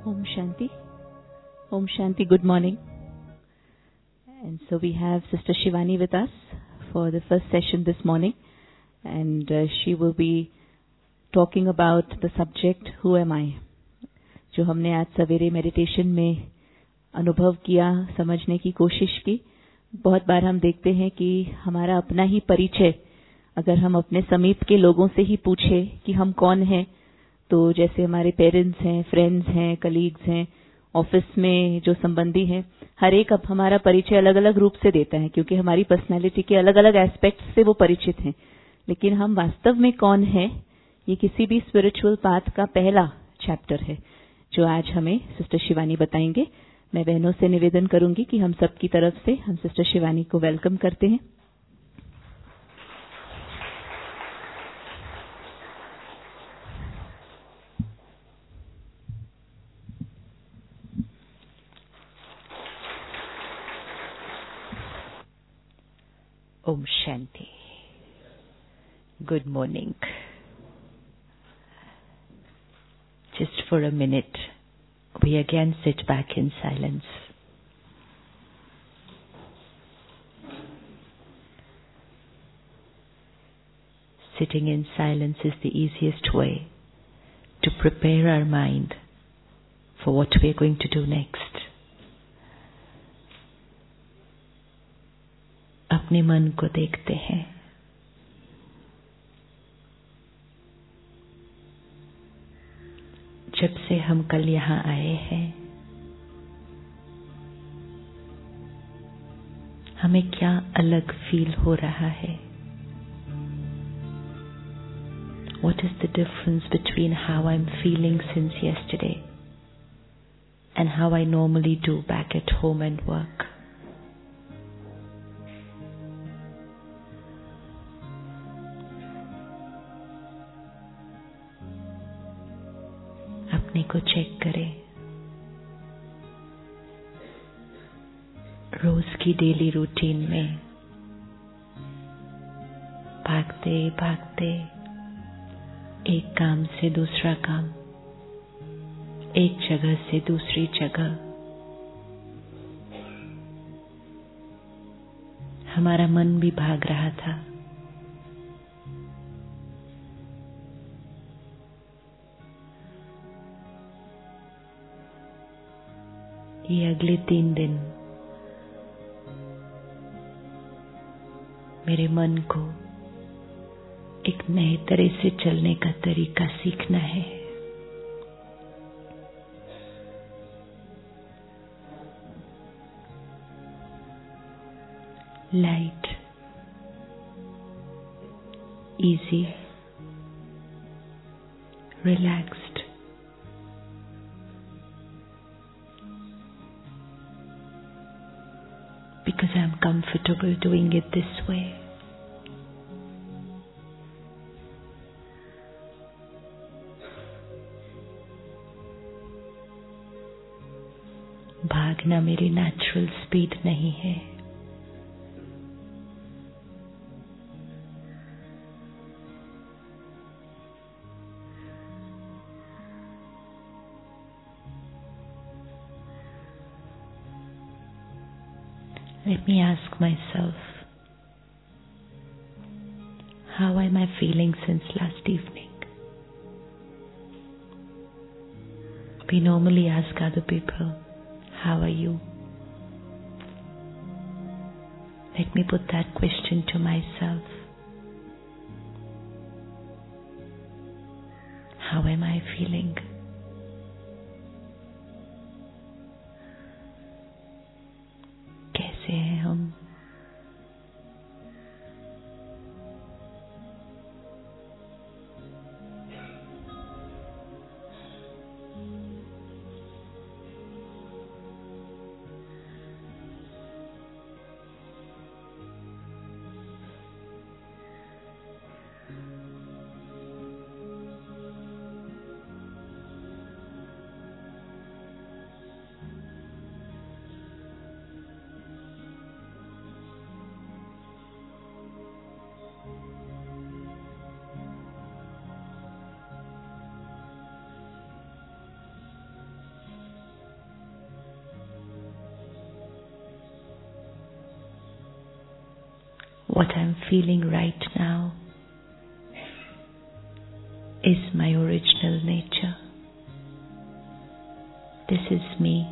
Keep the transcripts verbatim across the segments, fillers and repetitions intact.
Om Shanti. Om Shanti, good morning. And so we have Sister Shivani with us for the first session this morning. And uh, she will be talking about the subject, Who Am I? जो हमने आज सवेरे meditation में अनुभव किया, समझने की कोशिश की. बहुत बार हम देखते हैं कि हमारा अपना ही परिचय अगर हम अपने समीप के लोगों से ही पूछे कि हम कौन हैं, तो जैसे हमारे पेरेंट्स हैं, फ्रेंड्स हैं, कलीग्स हैं, ऑफिस में जो संबंधी हैं, हर एक अब हमारा परिचय अलग अलग रूप से देता है क्योंकि हमारी पर्सनैलिटी के अलग अलग एस्पेक्ट्स से वो परिचित हैं. लेकिन हम वास्तव में कौन हैं, ये किसी भी स्पिरिचुअल पाथ का पहला चैप्टर है जो आज हमें सिस्टर शिवानी बताएंगे. मैं बहनों से निवेदन करूंगी कि हम सबकी तरफ से हम सिस्टर शिवानी को वेलकम करते हैं. Om Shanti. Good morning. Just for a minute, we again sit back in silence. Sitting in silence is the easiest way to prepare our mind for what we are going to do next. अपने मन को देखते हैं. जब से हम कल यहाँ आए हैं, हमें क्या अलग फील हो रहा है? What is the difference between how I'm feeling since yesterday and how I normally do back at home and work? अपने को चेक करें. रोज की डेली रूटीन में भागते भागते एक काम से दूसरा काम, एक जगह से दूसरी जगह, हमारा मन भी भाग रहा था. ये अगले तीन दिन मेरे मन को एक नए तरह से चलने का तरीका सीखना है. Light, easy, relaxed. Because I'm comfortable doing it this way. भागना मेरी नेचुरल स्पीड नहीं है. Let me ask myself, how am I feeling since last evening? We normally ask other people, how are you? Let me put that question to myself. How am I feeling? कैसे हैं हम? what I'm feeling right now is my original nature. This is me.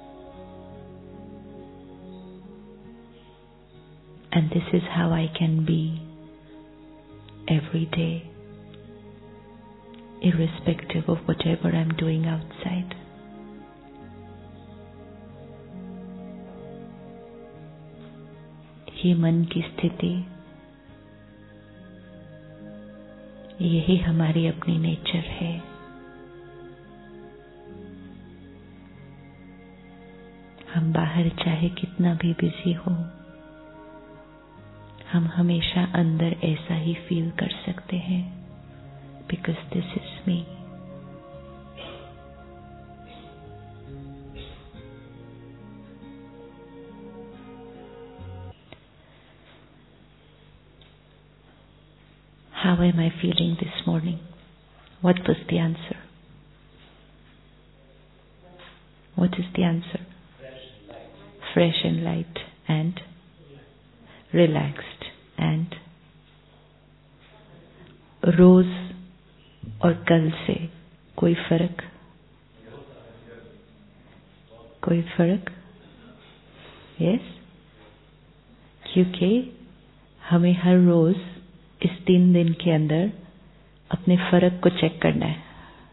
And this is how I can be every day, irrespective of whatever I'm doing outside. ये मन की स्थिति, यही हमारी अपनी नेचर है. हम बाहर चाहे कितना भी बिजी हो, हम हमेशा अंदर ऐसा ही फील कर सकते हैं, because this is me. How am I feeling this morning? What was the answer? What is the answer? Fresh and light and relaxed and रोज और कल से कोई फर्क? कोई फर्क? यस, क्योंकि हमें हर रोज इस तीन दिन के अंदर अपने फर्क को चेक करना है,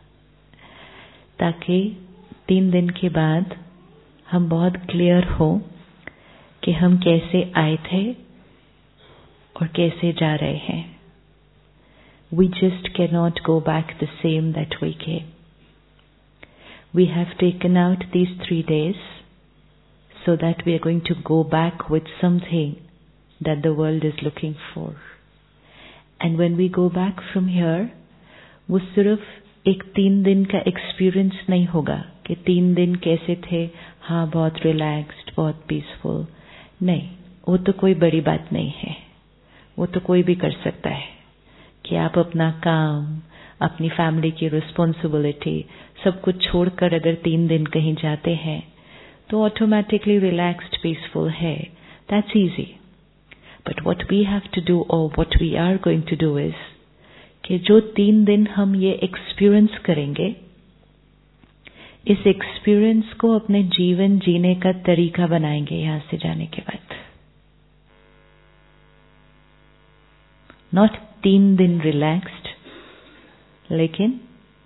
ताकि तीन दिन के बाद हम बहुत क्लियर हो कि हम कैसे आए थे और कैसे जा रहे हैं. We just cannot go back the same that we came. We have taken out these three days so that we are going to go back with something that the world is looking for. And when we go back from here, वो सिर्फ एक तीन दिन का experience नहीं होगा कि तीन दिन कैसे थे, हाँ बहुत रिलैक्स्ड, बहुत पीसफुल. नहीं, वो तो कोई बड़ी बात नहीं है. वो तो कोई भी कर सकता है कि आप अपना काम, अपनी फैमिली की रिस्पॉन्सिबिलिटी सब कुछ छोड़कर अगर तीन दिन कहीं जाते हैं तो ऑटोमेटिकली रिलैक्स्ड, पीसफुल है. That's easy. But what we have to do, or what we are going to do is कि जो तीन दिन हम ये एक्सपीरियंस करेंगे, इस एक्सपीरियंस को अपने जीवन जीने का तरीका बनाएंगे यहां से जाने के बाद. नॉट तीन दिन रिलैक्स्ड, लेकिन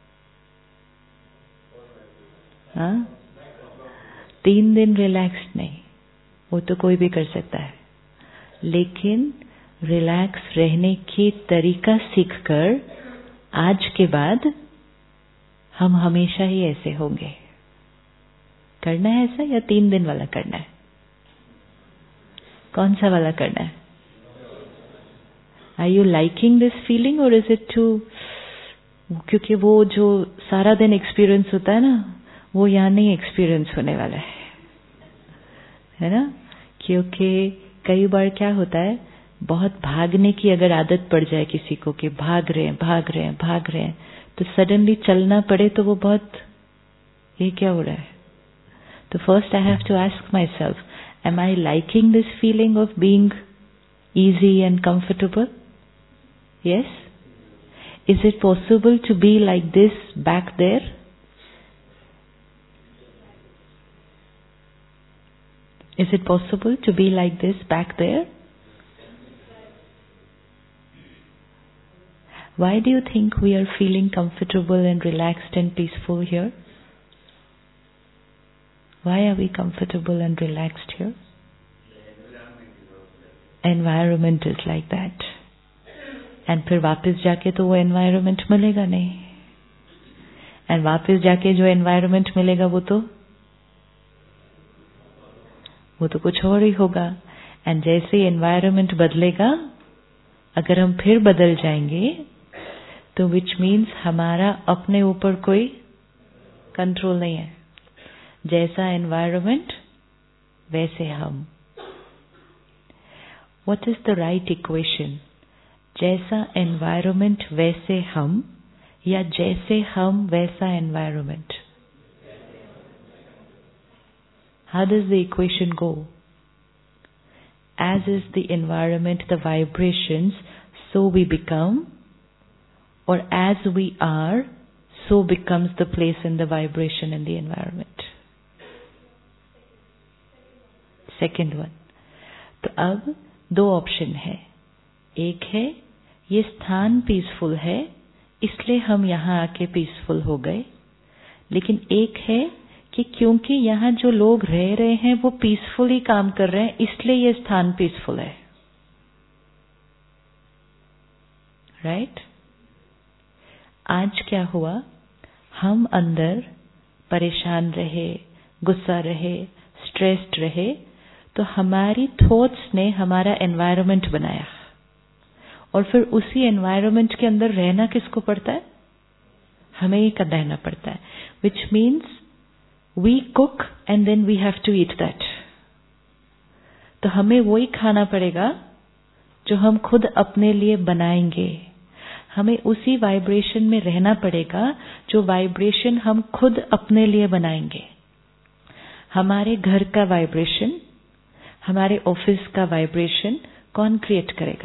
हाँ तीन दिन रिलैक्स्ड नहीं, वो तो कोई भी कर सकता है, लेकिन रिलैक्स रहने की तरीका सीखकर आज के बाद हम हमेशा ही ऐसे होंगे. करना है ऐसा या तीन दिन वाला करना है? कौन सा वाला करना है? Are you liking this feeling or is it too? क्योंकि वो जो सारा दिन एक्सपीरियंस होता है ना, वो यहाँ नहीं एक्सपीरियंस होने वाला है, है ना? क्योंकि कई बार क्या होता है, बहुत भागने की अगर आदत पड़ जाए किसी को कि भाग रहे हैं भाग रहे हैं भाग रहे हैं, तो सडनली चलना पड़े तो वो बहुत, ये क्या हो रहा है? तो first I have to ask myself, am I liking this feeling of being easy and comfortable? Yes? Is it possible to be like this back there? Is it possible to be like this back there? Why do you think we are feeling comfortable and relaxed and peaceful here? Why are we comfortable and relaxed here? Environment is like that. And फिर वापस जाके तो वो environment मिलेगा नहीं. And वापस जाके जो environment मिलेगा वो तो वो तो कुछ और ही होगा. And जैसे environment बदलेगा, अगर हम फिर बदल जाएंगे तो which means हमारा अपने ऊपर कोई कंट्रोल नहीं है. जैसा environment वैसे हम. What is the right equation? जैसा environment वैसे हम, या जैसे हम वैसा environment? How does the equation go? as is the environment, the vibrations, so we become, or as we are, so becomes the place in the vibration in the environment. Second one. तो अब दो option है. एक है ये स्थान peaceful है इसलिए हम यहाँ आके पीसफुल हो गए, लेकिन एक है कि क्योंकि यहाँ जो लोग रह रहे हैं वो पीसफुली काम कर रहे हैं इसलिए ये स्थान पीसफुल है. राइट? आज क्या हुआ, हम अंदर परेशान रहे, गुस्सा रहे, स्ट्रेस्ड रहे, तो हमारी थॉट्स ने हमारा एनवायरनमेंट बनाया, और फिर उसी एनवायरनमेंट के अंदर रहना किसको पड़ता है? हमें ही का रहना पड़ता है. Which means we cook and then we have to eat that. तो हमें वही खाना पड़ेगा जो हम खुद अपने लिए बनाएंगे. हमें उसी वाइब्रेशन में रहना पड़ेगा जो वाइब्रेशन हम खुद अपने लिए बनाएंगे. हमारे घर का वाइब्रेशन, हमारे ऑफिस का वाइब्रेशन कौन क्रिएट करेगा?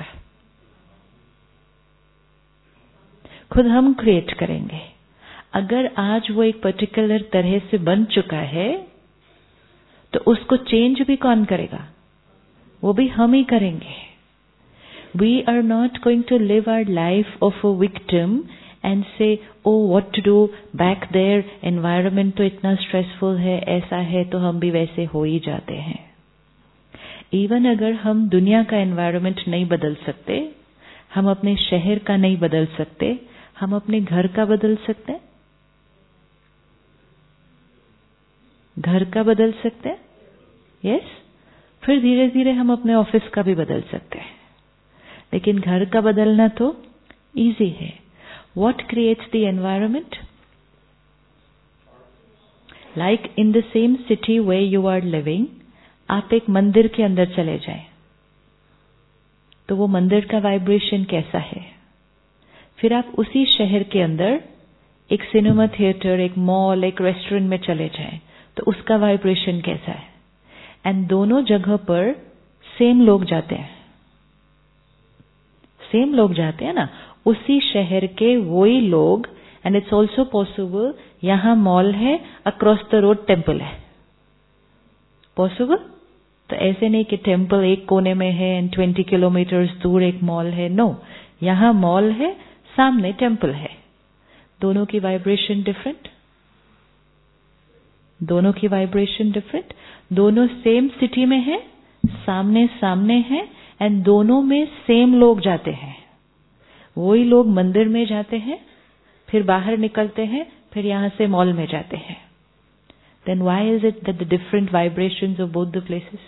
खुद हम क्रिएट करेंगे. अगर आज वो एक पर्टिकुलर तरह से बन चुका है तो उसको चेंज भी कौन करेगा? वो भी हम ही करेंगे. We are not going to live our life of a victim and say, oh, what to do back there, environment तो इतना stressful है, ऐसा है, तो हम भी वैसे हो ही जाते हैं. Even अगर हम दुनिया का environment नहीं बदल सकते, हम अपने शहर का नहीं बदल सकते, हम अपने घर का बदल सकते हैं. घर का बदल सकते हैं. यस. फिर धीरे धीरे हम अपने ऑफिस का भी बदल सकते हैं. लेकिन घर का बदलना तो इजी है. What creates the environment? Like in the same city where you are living, आप एक मंदिर के अंदर चले जाएं, तो वो मंदिर का वाइब्रेशन कैसा है? फिर आप उसी शहर के अंदर एक सिनेमा थिएटर, एक मॉल, एक रेस्टोरेंट में चले जाएं, तो उसका वाइब्रेशन कैसा है? एंड दोनों जगह पर सेम लोग जाते हैं. सेम लोग जाते हैं ना, उसी शहर के वही लोग. एंड इट्स ऑल्सो पॉसिबल यहां मॉल है, अक्रॉस द रोड टेम्पल है. पॉसिबल? तो ऐसे नहीं कि टेम्पल एक कोने में है एंड ट्वेंटी किलोमीटर्स दूर एक मॉल है. नो, यहां मॉल है, सामने टेम्पल है. दोनों की वाइब्रेशन डिफरेंट. दोनों की वाइब्रेशन डिफरेंट. दोनों सेम सिटी में है, सामने सामने है, एंड दोनों में सेम लोग जाते हैं. वही लोग मंदिर में जाते हैं, फिर बाहर निकलते हैं, फिर यहां से मॉल में जाते हैं. Then why is it that the different vibrations of both the places?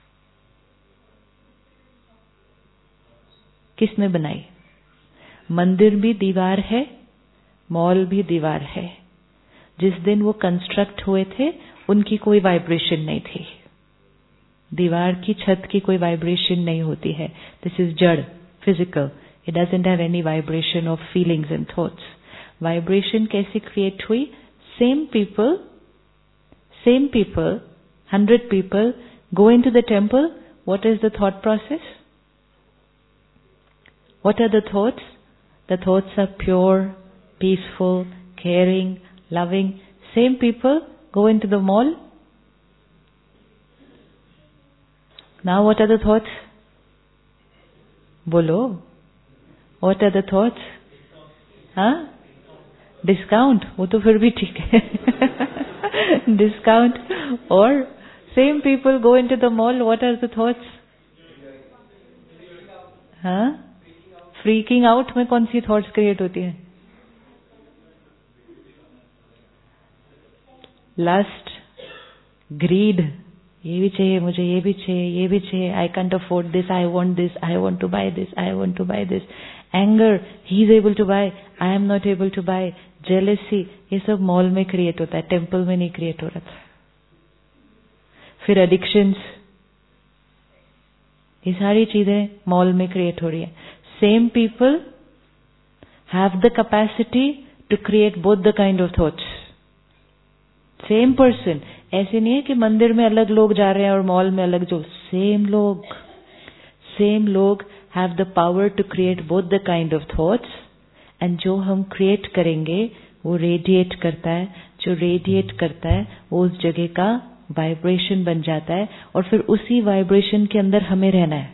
किसने बनाई? मंदिर भी दीवार है, मॉल भी दीवार है. जिस दिन वो कंस्ट्रक्ट हुए थे उनकी कोई वाइब्रेशन नहीं थी. दीवार की छत की कोई वाइब्रेशन नहीं होती है. दिस इज जड़, physical. It doesn't have any vibration of feelings and thoughts. Vibration कैसे क्रिएट हुई? Same people, same people, hundred people go into the temple. What is the thought process? What are the thoughts? The thoughts are pure, peaceful, caring, loving. Same people go into the mall. Now what are the thoughts? Bolo. What are the thoughts? हाँ? Discount. वो तो फिर भी ठीक है. Discount. Or same people go into the mall. What are the thoughts? हाँ? Freaking out में कौन सी thoughts create होती हैं? Lust, greed. ये भी चाहिए मुझे, ये भी चाहिए, ये भी चाहिए. I can't afford this. I want this. I want to buy this. I want to buy this. Anger. He is able to buy. I am not able to buy. Jealousy. ये सब मॉल में create होता है, temple में नहीं create हो रहा था. फिर एडिक्शंस. ये सारी चीजें मॉल में क्रिएट हो रही है. Same people have the capacity to create both the kind of thoughts. Same person. ऐसे नहीं है कि मंदिर में अलग लोग जा रहे हैं और मॉल में अलग. जो सेम लोग, सेम लोग have the power to create both the kind of thoughts, and जो हम क्रिएट करेंगे वो रेडिएट करता है, जो रेडिएट करता है वो उस जगह का वाइब्रेशन बन जाता है, और फिर उसी वाइब्रेशन के अंदर हमें रहना है।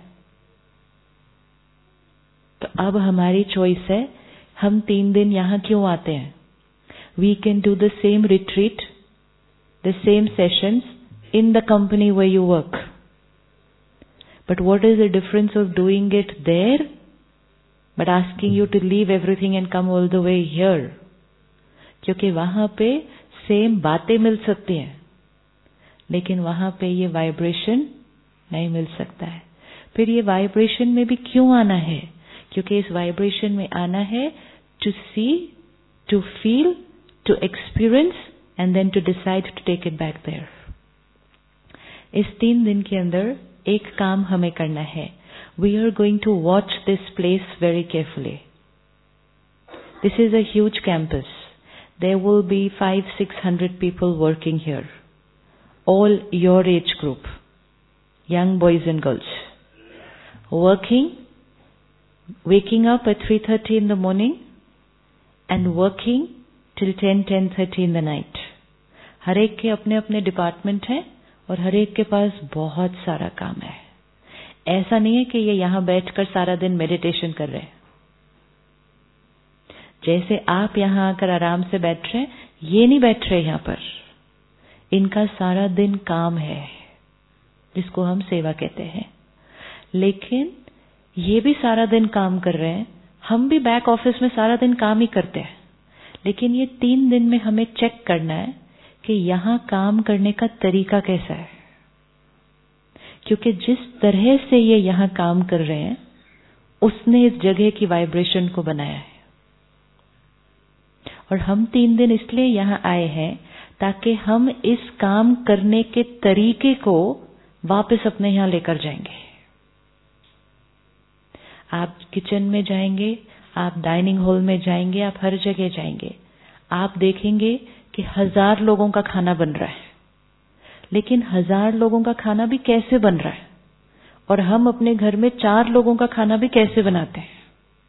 तो अब हमारी चॉइस है, हम तीन दिन यहाँ क्यों आते हैं। We can do the same retreat, the same sessions in the company where you work. But what is the difference of doing it there but asking you to leave everything and come all the way here? क्योंकि वहां पे same बातें मिल सकती हैं, लेकिन वहां पे ये वाइब्रेशन नहीं मिल सकता है। फिर ये वाइब्रेशन में भी क्यों आना है? क्योंकि इस वाइब्रेशन में आना है to see, to feel, to experience and then to decide to take it back there. इस तीन दिन के अंदर एक काम हमें करना है। We are going to watch this place very carefully. This is a huge campus. There will be five six hundred people working here, all your age group, young boys and girls, working, waking up at three thirty in the morning and working till ten, ten thirty in the night. हर एक के अपने अपने department हैं और हर एक के पास बहुत सारा काम है। ऐसा नहीं है कि ये यहां बैठकर सारा दिन मेडिटेशन कर रहे हैं। जैसे आप यहां आकर आराम से बैठ रहे हैं, ये नहीं बैठ रहे यहां पर। इनका सारा दिन काम है, जिसको हम सेवा कहते हैं। लेकिन ये भी सारा दिन काम कर रहे हैं, हम भी बैक ऑफिस में सारा दिन काम ही करते हैं। लेकिन ये तीन दिन में हमें चेक करना है कि यहां काम करने का तरीका कैसा है, क्योंकि जिस तरह से ये यहां काम कर रहे हैं उसने इस जगह की वाइब्रेशन को बनाया है। और हम तीन दिन इसलिए यहां आए हैं ताकि हम इस काम करने के तरीके को वापस अपने यहां लेकर जाएंगे। आप किचन में जाएंगे, आप डाइनिंग हॉल में जाएंगे, आप हर जगह जाएंगे, आप देखेंगे कि हजार लोगों का खाना बन रहा है। लेकिन हजार लोगों का खाना भी कैसे बन रहा है, और हम अपने घर में चार लोगों का खाना भी कैसे बनाते हैं।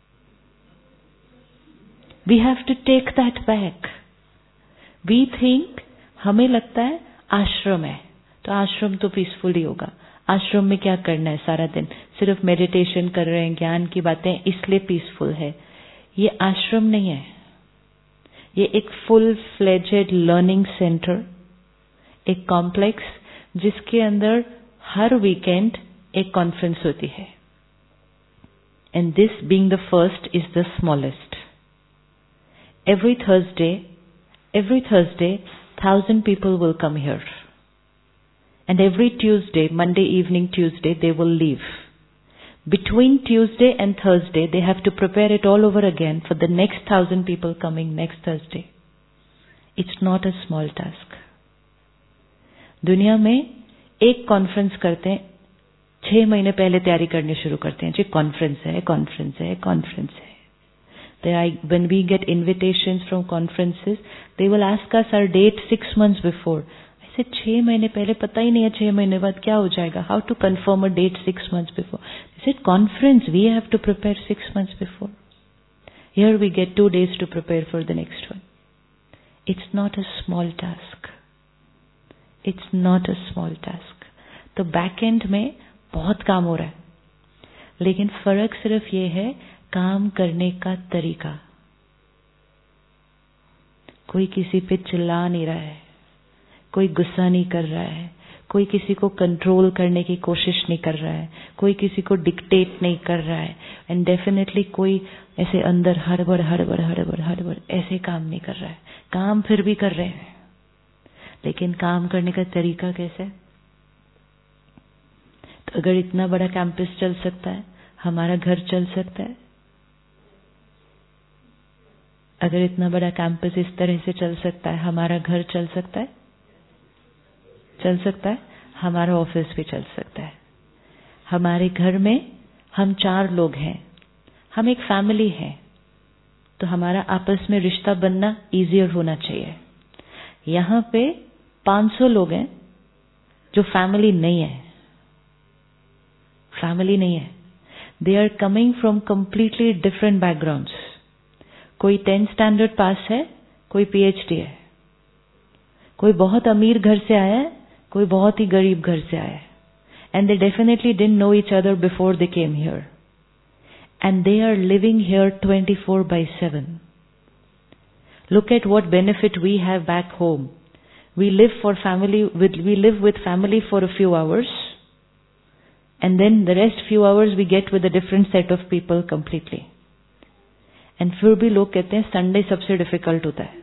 We have to take that back. We think, हमें लगता है आश्रम है तो आश्रम तो पीसफुल ही होगा। आश्रम में क्या करना है, सारा दिन सिर्फ मेडिटेशन कर रहे हैं, ज्ञान की बातें, इसलिए पीसफुल है। ये आश्रम नहीं है, ये एक फुल फ्लेजेड लर्निंग सेंटर, एक कॉम्प्लेक्स जिसके अंदर हर वीकेंड एक कॉन्फ्रेंस होती है। And this being the first is the smallest. Every Thursday every Thursday thousand people will come here, and every Tuesday, Monday evening Tuesday, they will leave. Between Tuesday and Thursday they have to prepare it all over again for the next thousand people coming next Thursday. It's not a small task. दुनिया में एक conference करते हैं, छह महीने पहले तैयारी करनी शुरू करते हैं, जी कॉन्फ्रेंस है, कॉन्फ्रेंस है, कॉन्फ्रेंस है। They are, when we get invitations from conferences, they will ask us our date six months before. I said, छह महीने पहले पता ही नहीं है छह महीने बाद क्या हो जाएगा. How to confirm a date six months before? They said, conference, we have to prepare six months before. Here we get two days to prepare for the next one. It's not a small task. It's not a small task. तो back end में बहुत काम हो रहा है, लेकिन फर्क सिर्फ ये है काम करने का तरीका। कोई किसी पे चिल्ला नहीं रहा है, कोई गुस्सा नहीं कर रहा है, कोई किसी को कंट्रोल करने की कोशिश नहीं कर रहा है, कोई किसी को डिक्टेट नहीं कर रहा है, एंड डेफिनेटली कोई ऐसे अंदर हड़बड़ हड़बड़ हड़बड़ हड़बड़ ऐसे काम नहीं कर रहा है। काम फिर भी कर रहे हैं, लेकिन काम करने का तरीका कैसे? तो अगर इतना बड़ा कैंपस चल सकता है, हमारा घर चल सकता है। अगर इतना बड़ा कैंपस इस तरह से चल सकता है, हमारा घर चल सकता है, चल सकता है, हमारा ऑफिस भी चल सकता है। हमारे घर में हम चार लोग हैं, हम एक फैमिली हैं, तो हमारा आपस में रिश्ता बनना इजियर होना चाहिए। यहाँ पे पाँच सौ लोग हैं जो फैमिली नहीं है, फैमिली नहीं है, They are coming from completely different backgrounds. कोई टेंथ स्टैंडर्ड पास है, कोई पीएचडी है, कोई बहुत अमीर घर से आया है, कोई बहुत ही गरीब घर से आया है. And they definitely didn't know each other before they came here. And they are living here twenty-four by seven. Look at what benefit we have back home. We live for family with, we live with family for a few hours, and then the rest few hours we get with a different set of people completely. And फिर भी लोग कहते हैं Sunday सबसे difficult होता है,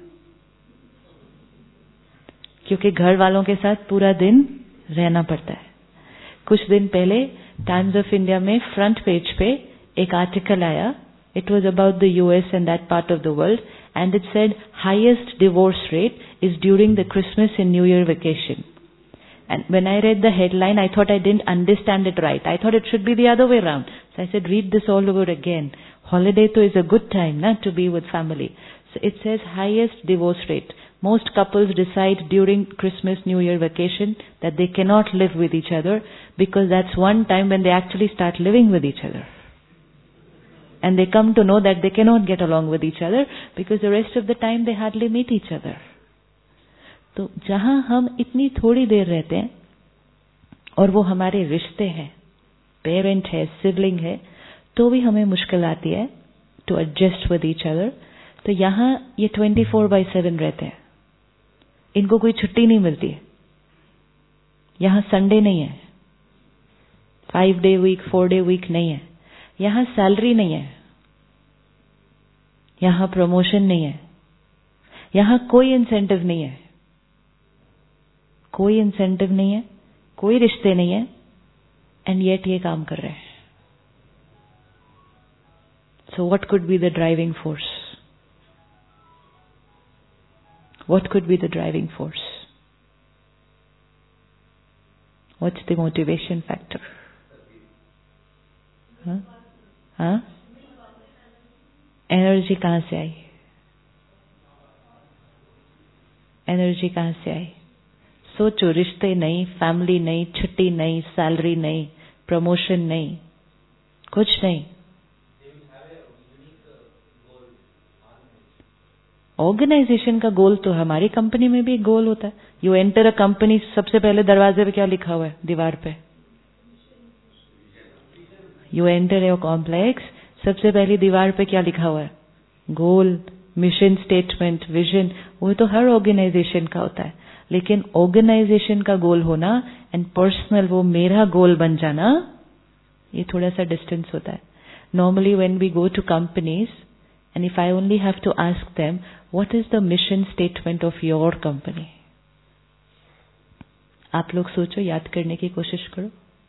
क्योंकि घर वालों के साथ पूरा दिन रहना पड़ता है. कुछ दिन पहले टाइम्स ऑफ इंडिया में फ्रंट पेज पे एक आर्टिकल आया. It was about the U S and that part of the world, and it said highest divorce rate is during the Christmas and New Year vacation. And when I read the headline, I thought I didn't understand it right. I thought it should be the other way around. So I said, read this all over again. Holiday to is a good time, not to be with family. So it says highest divorce rate. Most couples decide during Christmas, New Year vacation that they cannot live with each other, because that's one time when they actually start living with each other. And they come to know that they cannot get along with each other because the rest of the time they hardly meet each other. तो जहां हम इतनी थोड़ी देर रहते हैं और वो हमारे रिश्ते हैं, पेरेंट है, सिबलिंग है, तो भी हमें मुश्किल आती है to adjust with each other. तो यहाँ ये ट्वेंटी फोर बाई सेवन रहते हैं, इनको कोई छुट्टी नहीं मिलती है. यहाँ संडे नहीं है, five day week, four day week नहीं है. यहाँ सैलरी नहीं है, यहाँ प्रमोशन नहीं है, यहाँ कोई इंसेंटिव नहीं है, कोई इंसेंटिव नहीं है, कोई रिश्ते नहीं है, एंड येट ये काम कर रहे हैं. So what could be the driving force? What could be the driving force? What's the motivation factor? हाँ हाँ एनर्जी कहां से आई? एनर्जी कहां से आई? सोचो, रिश्ते नहीं, फैमिली नहीं, छुट्टी नहीं, सैलरी नहीं, प्रमोशन नहीं, कुछ नहीं. ऑर्गेनाइजेशन का गोल तो हमारी कंपनी में भी एक गोल होता है. यू एंटर अ कंपनी, सबसे पहले दरवाजे पे क्या लिखा हुआ है दीवार पे? यू एंटर योर कॉम्प्लेक्स, सबसे पहली दीवार पे क्या लिखा हुआ है? Goal, mission statement, vision. वो तो हर ऑर्गेनाइजेशन का होता है. लेकिन ऑर्गेनाइजेशन का गोल होना एंड पर्सनल वो मेरा गोल बन जाना, ये थोड़ा सा डिस्टेंस होता है. Normally when we go to companies, and if I only have to ask them what is the mission statement of your company, आप लोग सोचो, याद करने की कोशिश करो.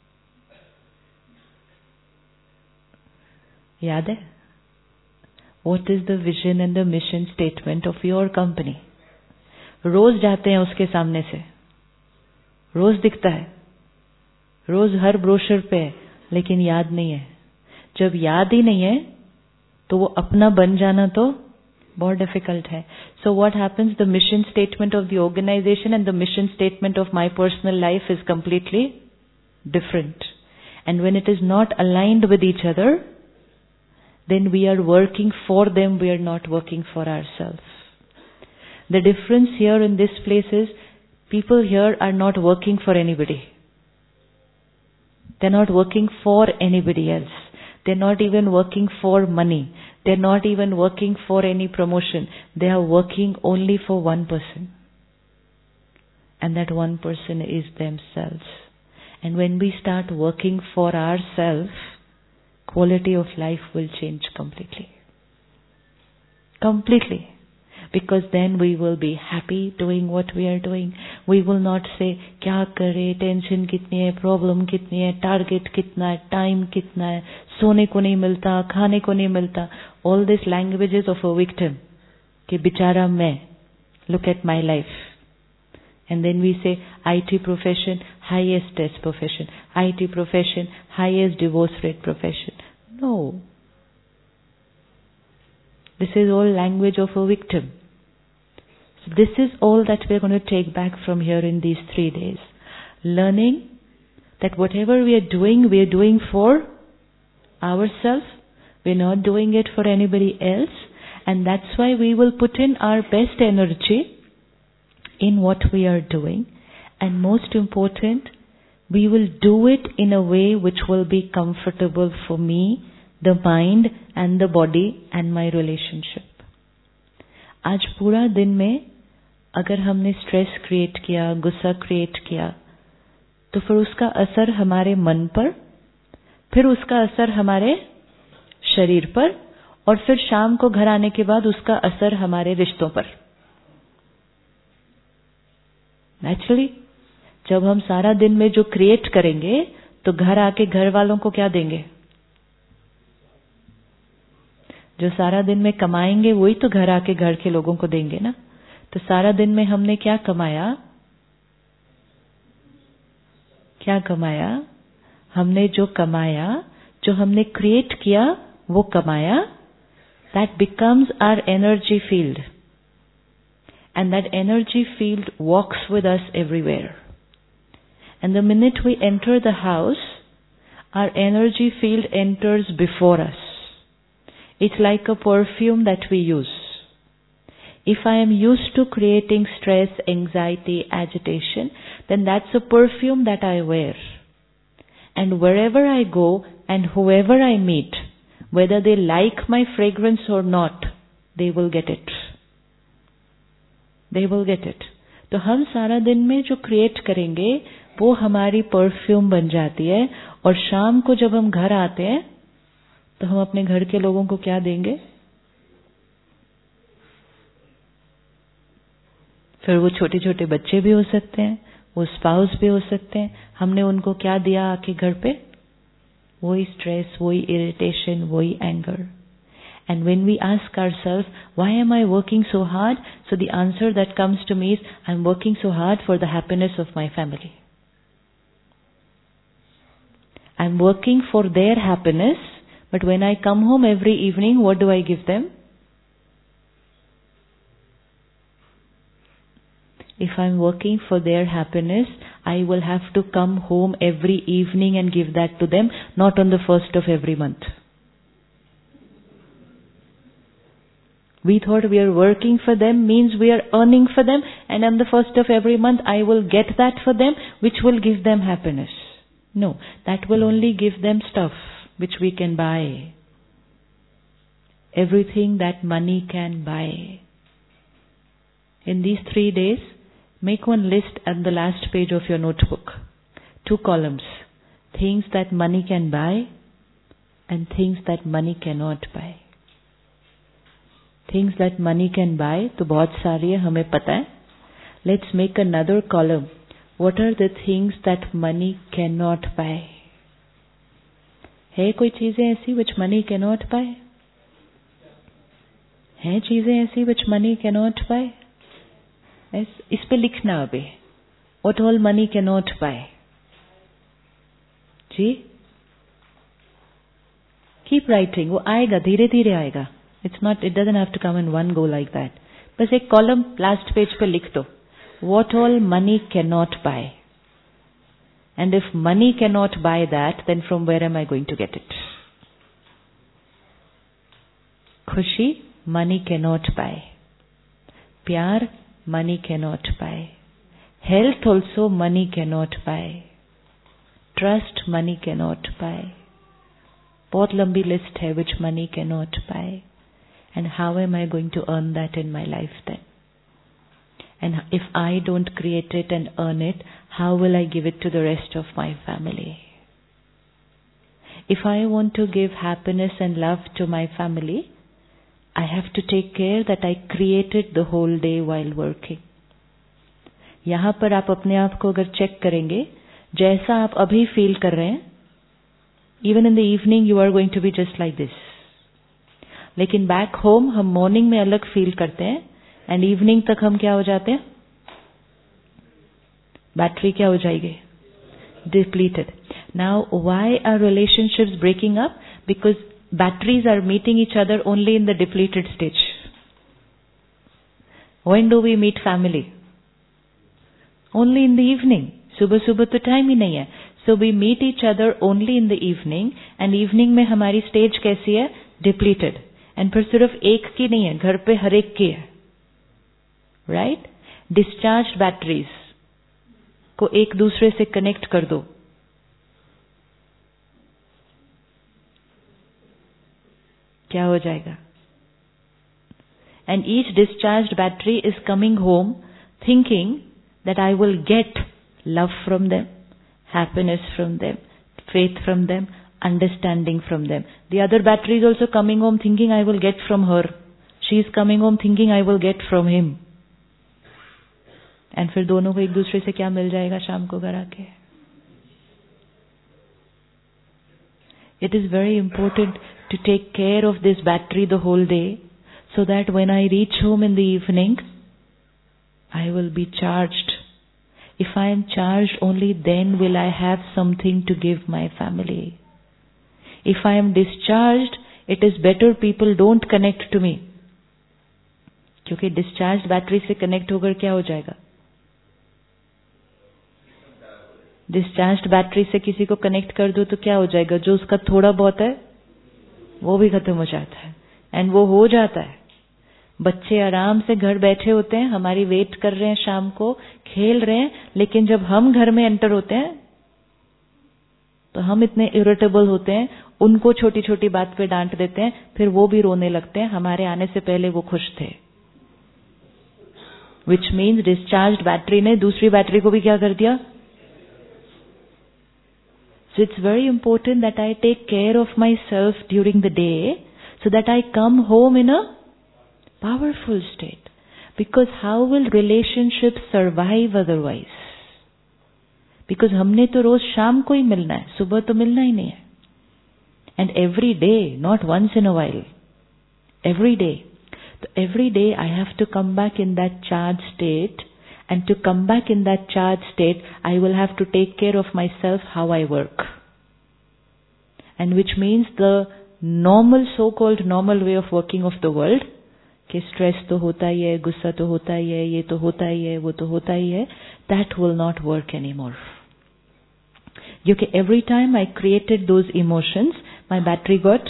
याद है? What is the vision and the mission statement of your company? रोज जाते हैं उसके सामने से, रोज दिखता है, रोज हर ब्रोशर पे है, लेकिन याद नहीं है. जब याद ही नहीं है तो वो अपना बन जाना तो बहुत डिफिकल्ट है. So what happens? The mission statement of the organization and the mission statement of my personal life is completely different. And when it is not aligned with each other, then we are working for them, we are not working for ourselves. The difference here in this place is, people here are not working for anybody. They're not working for anybody else. They're not even working for money. They're not even working for any promotion. They are working only for one person. And that one person is themselves. And when we start working for ourselves, quality of life will change completely. Completely. Because then we will be happy doing what we are doing. We will not say, क्या करे, tension कितनी है, problem कितनी है, target कितना है, time कितना है, सोने को नहीं मिलता, खाने को नहीं मिलता. All these languages of a victim. कि बेचारा मैं, look at my life. And then we say, I T profession, highest stress profession. I T profession, highest divorce rate profession. No. This is all language of a victim. So this is all that we are going to take back from here in these three days. Learning that whatever we are doing, we are doing for ourselves. We're not doing it for anybody else. And that's why we will put in our best energy in what we are doing. And most important, we will do it in a way which will be comfortable for me, the mind and the body and my relationship. आज पूरा दिन में अगर हमने stress create किया, गुस्सा create किया, तो फिर उसका असर हमारे मन पर, फिर उसका असर हमारे शरीर पर, और फिर शाम को घर आने के बाद उसका असर हमारे रिश्तों पर. नेचुरली जब हम सारा दिन में जो क्रिएट करेंगे तो घर आके घर वालों को क्या देंगे? जो सारा दिन में कमाएंगे वही तो घर आके घर के लोगों को देंगे ना. तो सारा दिन में हमने क्या कमाया? क्या कमाया? हमने जो कमाया, जो हमने क्रिएट किया वो कमाया. That becomes our energy field. And that energy field walks with us everywhere. And the minute we enter the house, our energy field enters before us. It's like a perfume that we use. If I am used to creating stress, anxiety, agitation, then that's a perfume that I wear. And wherever I go and whoever I meet, whether they like my fragrance or not, they will get it. They will get it. तो हम सारा दिन में जो create करेंगे वो हमारी perfume बन जाती है. और शाम को जब हम घर आते हैं तो हम अपने घर के लोगों को क्या देंगे? फिर वो छोटे छोटे बच्चे भी हो सकते हैं, वो स्पाउस भी हो सकते हैं. हमने उनको क्या दिया आके घर पे? वही स्ट्रेस, वही इरिटेशन, वही anger. And when we ask ourselves, why am I working so hard? So the answer that comes to me is, I'm working so hard for the happiness of my family. I'm working for their happiness, but when I come home every evening, what do I give them? If I'm working for their happiness, I will have to come home every evening and give that to them, not on the first of every month. We thought we are working for them means we are earning for them, and on the first of every month I will get that for them, which will give them happiness. No, that will only give them stuff which we can buy. Everything that money can buy. In these three days, make one list at the last page of your notebook. Two columns. Things that money can buy and things that money cannot buy. Things that money can buy, तो बहुत सारी है, हमें पता है. Let's make another column. What are the things that money cannot buy? है कोई चीजें ऐसी which money cannot buy? हैं चीजें ऐसी which money cannot buy? इस, इस पे लिखना अभी. What all money cannot buy? Ji? Keep writing. वो आएगा, धीरे धीरे आएगा. It's not, it doesn't have to come in one go like that. बस एक कॉलम लास्ट पेज पे लिख दो. What all money cannot buy. And if money cannot buy that, then from where am I going to get it? खुशी money cannot buy. प्यार money cannot buy. Health also money cannot buy. Trust money cannot buy. बहुत लंबी list है which money cannot buy. And how am I going to earn that in my life then? And if I don't create it and earn it, how will I give it to the rest of my family? If I want to give happiness and love to my family, I have to take care that I create it the whole day while working. यहाँ पर आप अपने आप को अगर check करेंगे, जैसा आप अभी फील कर रहे हैं, even in the evening you are going to be just like this. लेकिन बैक होम हम मॉर्निंग में अलग फील करते हैं एंड इवनिंग तक हम क्या हो जाते हैं? बैटरी क्या हो जाएगी? Depleted. Now why are relationships breaking up? Because batteries are meeting each other only in the depleted stage. When do we meet family? Only in the evening. सुबह सुबह तो टाइम ही नहीं है. So we meet each other only in the evening, and evening में हमारी stage कैसी है? Depleted. And फिर सिर्फ एक की नहीं है, घर पे हर एक की है. Right? Discharged batteries को एक दूसरे से connect कर दो. क्या हो जाएगा? And each discharged battery is coming home thinking that I will get love from them, happiness from them, faith from them, understanding from them. The other battery is also coming home thinking I will get from her. She is coming home thinking I will get from him. And फिर दोनों को एक दूसरे से क्या मिल जाएगा शाम को घर आके? It is very important to take care of this battery the whole day, so that when I reach home in the evening, I will be charged. If I am charged, only then will I have something to give my family. If I am discharged, it is better people don't connect to me. क्योंकि discharged battery से connect होकर क्या हो जाएगा? Discharged battery से किसी को connect कर दो तो क्या हो जाएगा? जो उसका थोड़ा बहुत है वो भी खत्म हो जाता है. एंड वो हो जाता है. बच्चे आराम से घर बैठे होते हैं, हमारी वेट कर रहे हैं, शाम को खेल रहे हैं, लेकिन जब हम घर में एंटर होते हैं तो हम इतने इरिटेबल होते हैं, उनको छोटी छोटी बात पे डांट देते हैं, फिर वो भी रोने लगते हैं. हमारे आने से पहले वो खुश थे. विच मीन्स डिस्चार्ज्ड बैटरी ने दूसरी बैटरी को भी क्या कर दिया? So it's very important that I take care of myself during the day, so that I come home in a powerful state. Because how will relationships survive otherwise? Because हमने तो रोज शाम को ही मिलना है, सुबह तो मिलना ही नहीं है. And every day, not once in a while. Every day. So every day I have to come back in that charged state, and to come back in that charged state, I will have to take care of myself how I work. And which means the normal, so-called normal way of working of the world, कि stress तो होता ही है, गुस्सा तो होता ही है, ये तो होता ही है, वो तो होता ही है, that will not work anymore. Because every time I created those emotions, my battery got.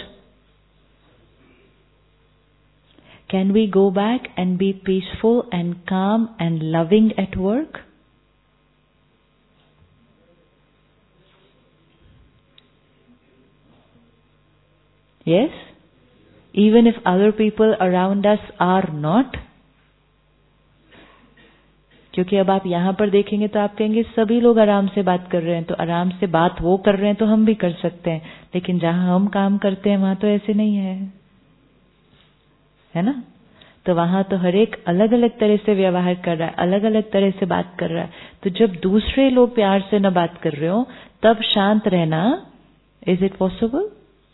Can we go back and be peaceful and calm and loving at work? Yes? Even if other people around us are not? क्योंकि अब आप यहां पर देखेंगे तो आप कहेंगे सभी लोग आराम से बात कर रहे हैं, तो आराम से बात वो कर रहे हैं तो हम भी कर सकते हैं. लेकिन जहां हम काम करते हैं वहां तो ऐसे नहीं है, है ना? तो वहां तो हर एक अलग अलग तरह से व्यवहार कर रहा है, अलग अलग तरह से बात कर रहा है. तो जब दूसरे लोग प्यार से न बात कर रहे हो तब शांत रहना, इज इट पॉसिबल?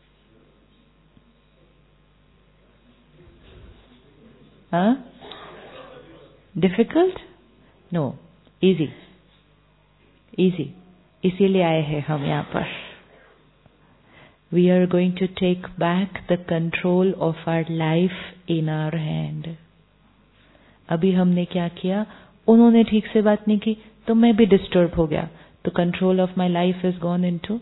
हाँ? डिफिकल्ट? No, easy. इजी. इसीलिए आए हैं हम यहाँ पर. We are going to take back the control of our life in our hand. अभी हमने क्या किया? उन्होंने ठीक से बात नहीं की तो मैं भी डिस्टर्ब हो गया, तो control of my life is gone into.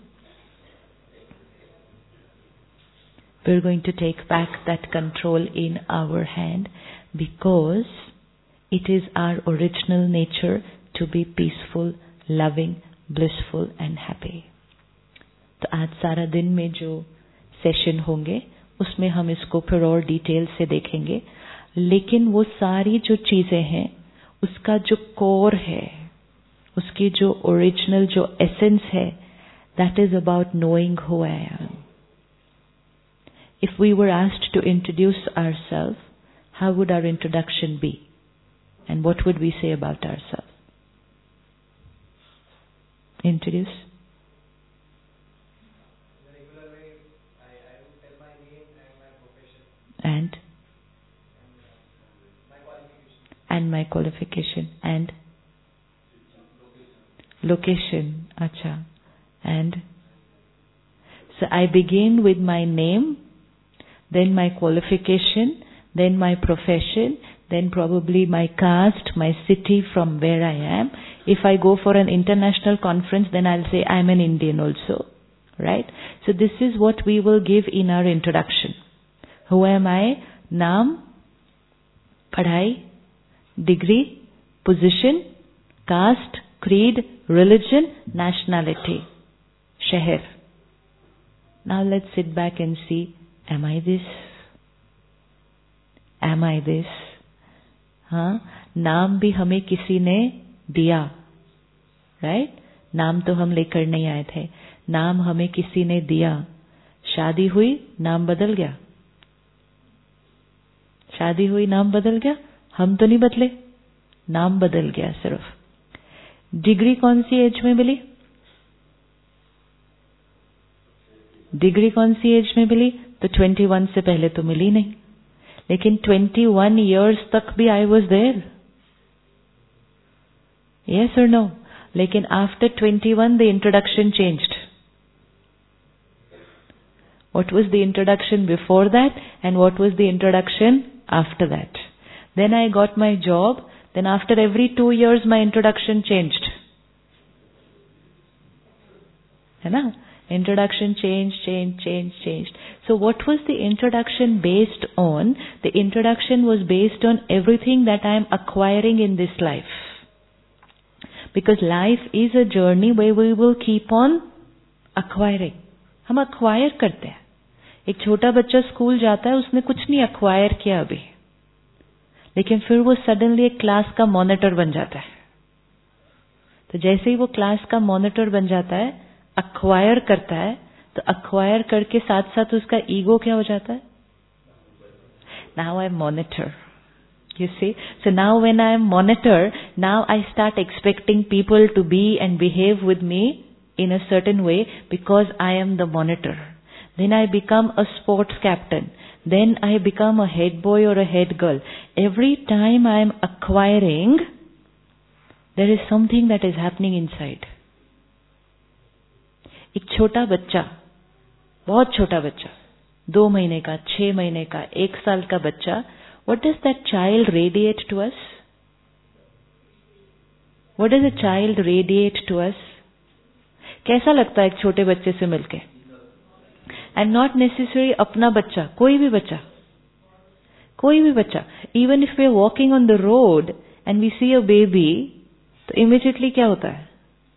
We're going to take back that control in our hand, because it is our original nature to be peaceful, loving, blissful and happy. तो आज सारा दिन में जो session होंगे उसमें हम इसको फिर और डिटेल से देखेंगे, लेकिन वो सारी जो चीजें हैं उसका जो कोर है, उसकी जो ओरिजिनल जो एसेंस है, that is about knowing who I am. If we were asked to introduce ourselves, how would our introduction be? And what would we say about ourselves? Introduce. And and my qualification and location. Acha. And so I begin with my name, then my qualification, then my profession, then probably my caste, my city from where I am. If I go for an international conference, then I'll say I'm an Indian also, right? So this is what we will give in our introduction. Who am I? Naam, padhai, degree, position, caste, creed, religion, nationality, sheher. Now let's sit back and see, am I this? Am I this? हाँ, नाम भी हमें किसी ने दिया, right? नाम तो हम लेकर नहीं आए थे, नाम हमें किसी ने दिया. शादी हुई, नाम बदल गया. शादी हुई, नाम बदल गया. हम तो नहीं बदले, नाम बदल गया सिर्फ. डिग्री कौन सी एज में मिली? डिग्री कौन सी एज में मिली? तो इक्कीस से पहले तो मिली नहीं. लेकिन इक्कीस इयर्स तक भी आई वॉज देयर. यस और नो? लेकिन आफ्टर इक्कीस the introduction changed. What was the introduction before that and what was the introduction after that? Then I got my job. Then after every two years my introduction changed. है ना? Introduction changed, changed, changed, changed. So what was the introduction based on? The introduction was based on everything that I am acquiring in this life. Because life is a journey where we will keep on acquiring. हम acquire करते हैं. एक छोटा बच्चा school जाता है, उसने कुछ नहीं acquire किया अभी, लेकिन फिर वो सडनली एक क्लास का मॉनिटर बन जाता है. तो जैसे ही वो क्लास का मॉनिटर बन जाता है, अक्वायर करता है, तो अक्वायर करके साथ साथ उसका ईगो क्या हो जाता है? Now I am monitor. You see? So now when I am monitor, now I start expecting people to be and behave with me in a certain way because I am the monitor. Then I become a sports captain. Then I become a head boy or a head girl. Every time I am acquiring, there is something that is happening inside. एक छोटा बच्चा, बहुत छोटा बच्चा, दो महीने का, छह महीने का, एक साल का बच्चा, what does that child radiate to us? What does a child radiate to us? कैसा लगता है एक छोटे बच्चे से मिलके? And not necessarily अपना बच्चा, कोई भी बच्चा, कोई भी बच्चा. Even if we are walking on the road and we see a baby, तो immediately क्या होता है?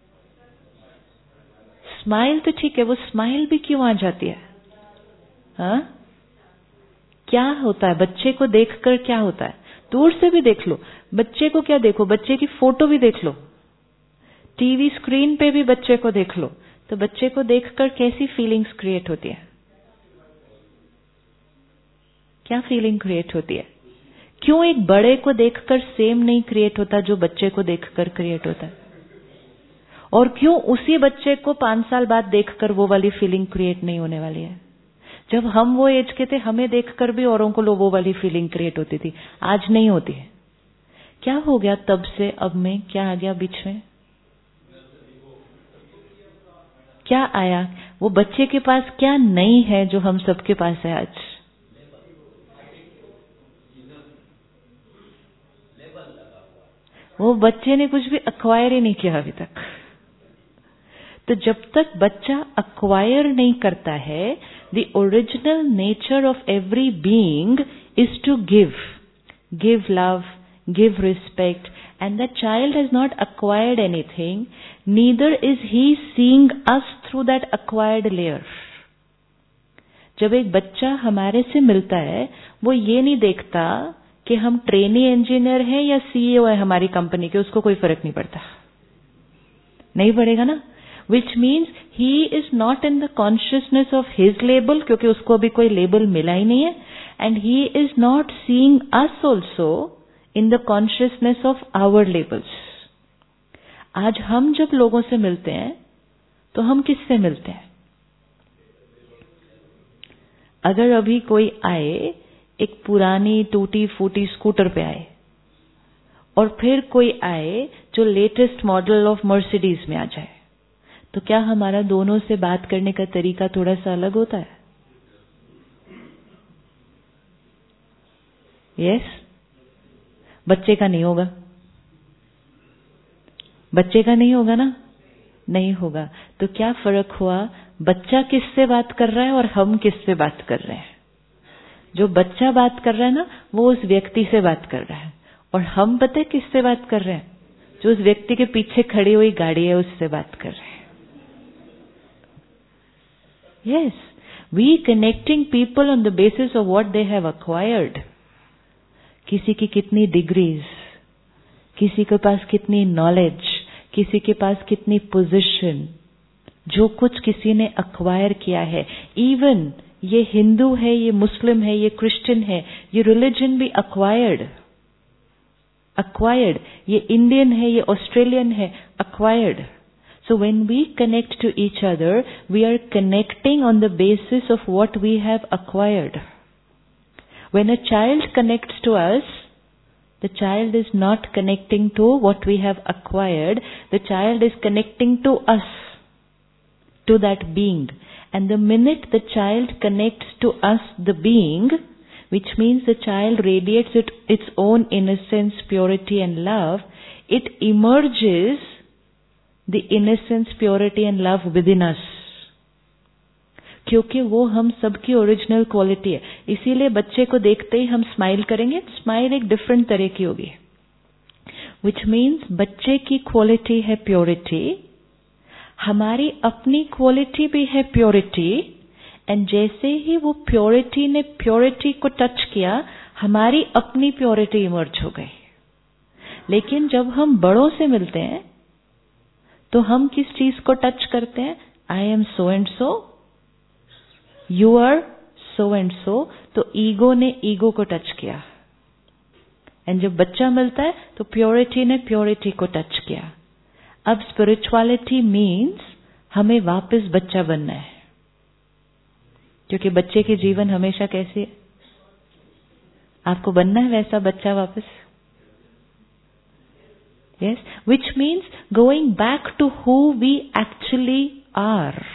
स्माइल तो ठीक है, वो स्माइल भी क्यों आ जाती है? हाँ, क्या होता है? बच्चे को देखकर क्या होता है? दूर से भी देख लो, बच्चे को क्या देखो, बच्चे की फोटो भी देख लो, टीवी स्क्रीन पे भी बच्चे को देख लो, तो बच्चे को देखकर कैसी फीलिंग्स क्रिएट होती है? क्या फीलिंग क्रिएट होती है? क्यों एक बड़े को देखकर सेम नहीं क्रिएट होता जो बच्चे को देखकर क्रिएट होता है? और क्यों उसी बच्चे को पांच साल बाद देखकर वो वाली फीलिंग क्रिएट नहीं होने वाली है? जब हम वो एज के थे, हमें देखकर भी औरों को वो वाली फीलिंग क्रिएट होती थी, आज नहीं होती है. क्या हो गया तब से अब में? क्या आ गया बीच में? क्या आया? वो बच्चे के पास क्या नहीं है जो हम सबके पास है आज? वो बच्चे ने कुछ भी अक्वायर ही नहीं किया अभी तक. तो जब तक बच्चा अक्वायर नहीं करता है, the original nature of every being is to give, give love, give respect, and the child has not acquired anything, neither is he seeing us through that acquired layer. जब एक बच्चा हमारे से मिलता है, वो ये नहीं देखता कि हम ट्रेनी इंजीनियर हैं या सीईओ है हमारी कंपनी के, उसको कोई फर्क नहीं पड़ता. नहीं पड़ेगा ना? Which means he is not in the consciousness of his label, क्योंकि उसको अभी कोई लेबल मिला ही नहीं है, and he is not seeing us also in the consciousness of our labels. आज हम जब लोगों से मिलते हैं, तो हम किससे मिलते हैं? अगर अभी कोई आए, एक पुरानी टूटी फूटी स्कूटर पे आए, और फिर कोई आए जो लेटेस्ट मॉडल ऑफ मर्सिडीज में आ जाए, तो क्या हमारा दोनों से बात करने का तरीका थोड़ा सा अलग होता है? Yes yes? बच्चे का नहीं होगा. बच्चे का नहीं होगा ना? नहीं होगा। तो क्या फर्क हुआ, बच्चा किससे बात कर रहा है और हम किससे बात कर रहे हैं? जो बच्चा बात कर रहा है ना, वो उस व्यक्ति से बात कर रहा है, और हम पता है किससे बात कर रहे हैं? जो उस व्यक्ति के पीछे खड़ी हुई गाड़ी है उससे बात कर रहे हैं। Yes, we connecting people on the basis of what they have acquired. किसी की कितनी डिग्रीज, किसी के पास कितनी नॉलेज, किसी के पास कितनी पोजीशन, जो कुछ किसी ने अक्वायर किया है। इवन ये हिंदू है, ये मुस्लिम है, ये क्रिश्चियन है, ये रिलीजन भी अक्वायर्ड अक्वायर्ड ये इंडियन है, ये ऑस्ट्रेलियन है, acquired. So when we connect to each other, we are connecting on the basis of what we have acquired. When a child connects to us, the child is not connecting to what we have acquired, the child is connecting to us, to that being. And the minute the child connects to us, the being, which means the child radiates it, its own innocence, purity and love, it emerges the innocence, purity and love within us. क्योंकि वो हम सबकी original quality है। इसीलिए बच्चे को देखते ही हम स्माइल करेंगे, स्माइल एक डिफरेंट तरह की होगी। विच मीन्स बच्चे की क्वालिटी है प्योरिटी, हमारी अपनी क्वालिटी भी है प्योरिटी, एंड जैसे ही वो प्योरिटी ने प्योरिटी को टच किया, हमारी अपनी प्योरिटी इमर्ज हो गई। लेकिन जब हम बड़ों से मिलते हैं तो हम किस चीज को टच करते हैं? I am so and so, you are so and so, तो ईगो ने ईगो को टच किया। एंड जब बच्चा मिलता है तो प्योरिटी ने प्योरिटी को टच किया। अब स्पिरिचुअलिटी मीन्स हमें वापस बच्चा बनना है, क्योंकि बच्चे की जीवन हमेशा कैसी है? आपको बनना है वैसा बच्चा वापस। Yes, which means going back to who we actually are.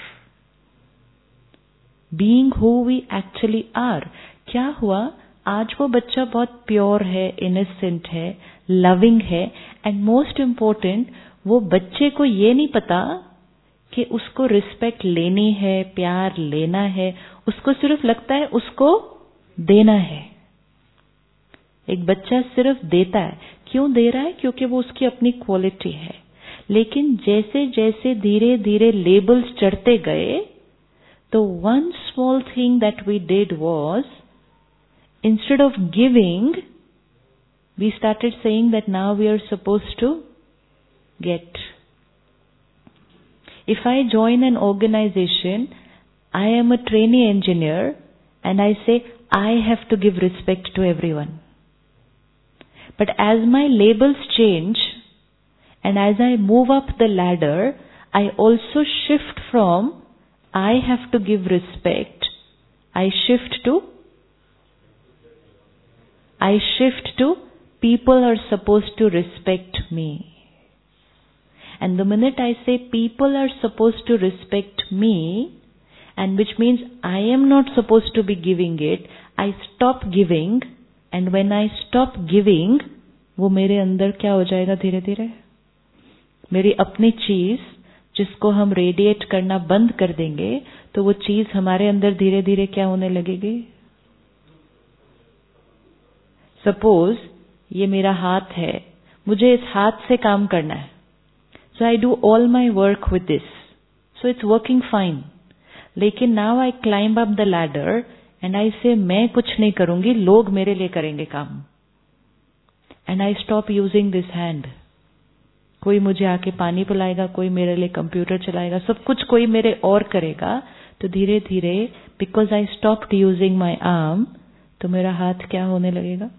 Being who we actually are. क्या हुआ? आज वो बच्चा बहुत प्योर है, इनोसेंट है, लविंग है, एंड मोस्ट इम्पोर्टेंट वो बच्चे को ये नहीं पता कि उसको रिस्पेक्ट लेनी है, प्यार लेना है, उसको सिर्फ लगता है उसको देना है। एक बच्चा सिर्फ देता है। क्यों दे रहा है? क्योंकि वो उसकी अपनी क्वालिटी है। लेकिन जैसे जैसे धीरे धीरे लेबल्स चढ़ते गए, तो one small thing that we did was, instead of giving, we started saying that now we are supposed to get. If I join an organization, I am a trainee engineer, and I say I have to give respect to everyone. But as my labels change, and as I move up the ladder, I also shift from I have to give respect, I shift to, I shift to people are supposed to respect me. And the minute I say people are supposed to respect me, and which means I am not supposed to be giving it, I stop giving, and when I stop giving, वो मेरे अंदर क्या हो जाएगा? धीरे धीरे मेरी अपनी चीज जिसको हम रेडिएट करना बंद कर देंगे, तो वो चीज हमारे अंदर धीरे धीरे क्या होने लगेगी? सपोज ये मेरा हाथ है, मुझे इस हाथ से काम करना है, so I do all my work with this, so it's working fine. लेकिन now I climb up the ladder and I say मैं कुछ नहीं करूंगी, लोग मेरे लिए करेंगे काम, and I stop using this hand. कोई मुझे आके पानी पिलाएगा, कोई मेरे लिए कंप्यूटर चलाएगा, सब कुछ कोई मेरे और करेगा। तो धीरे धीरे because I stopped using my arm, तो मेरा हाथ क्या होने लगेगा?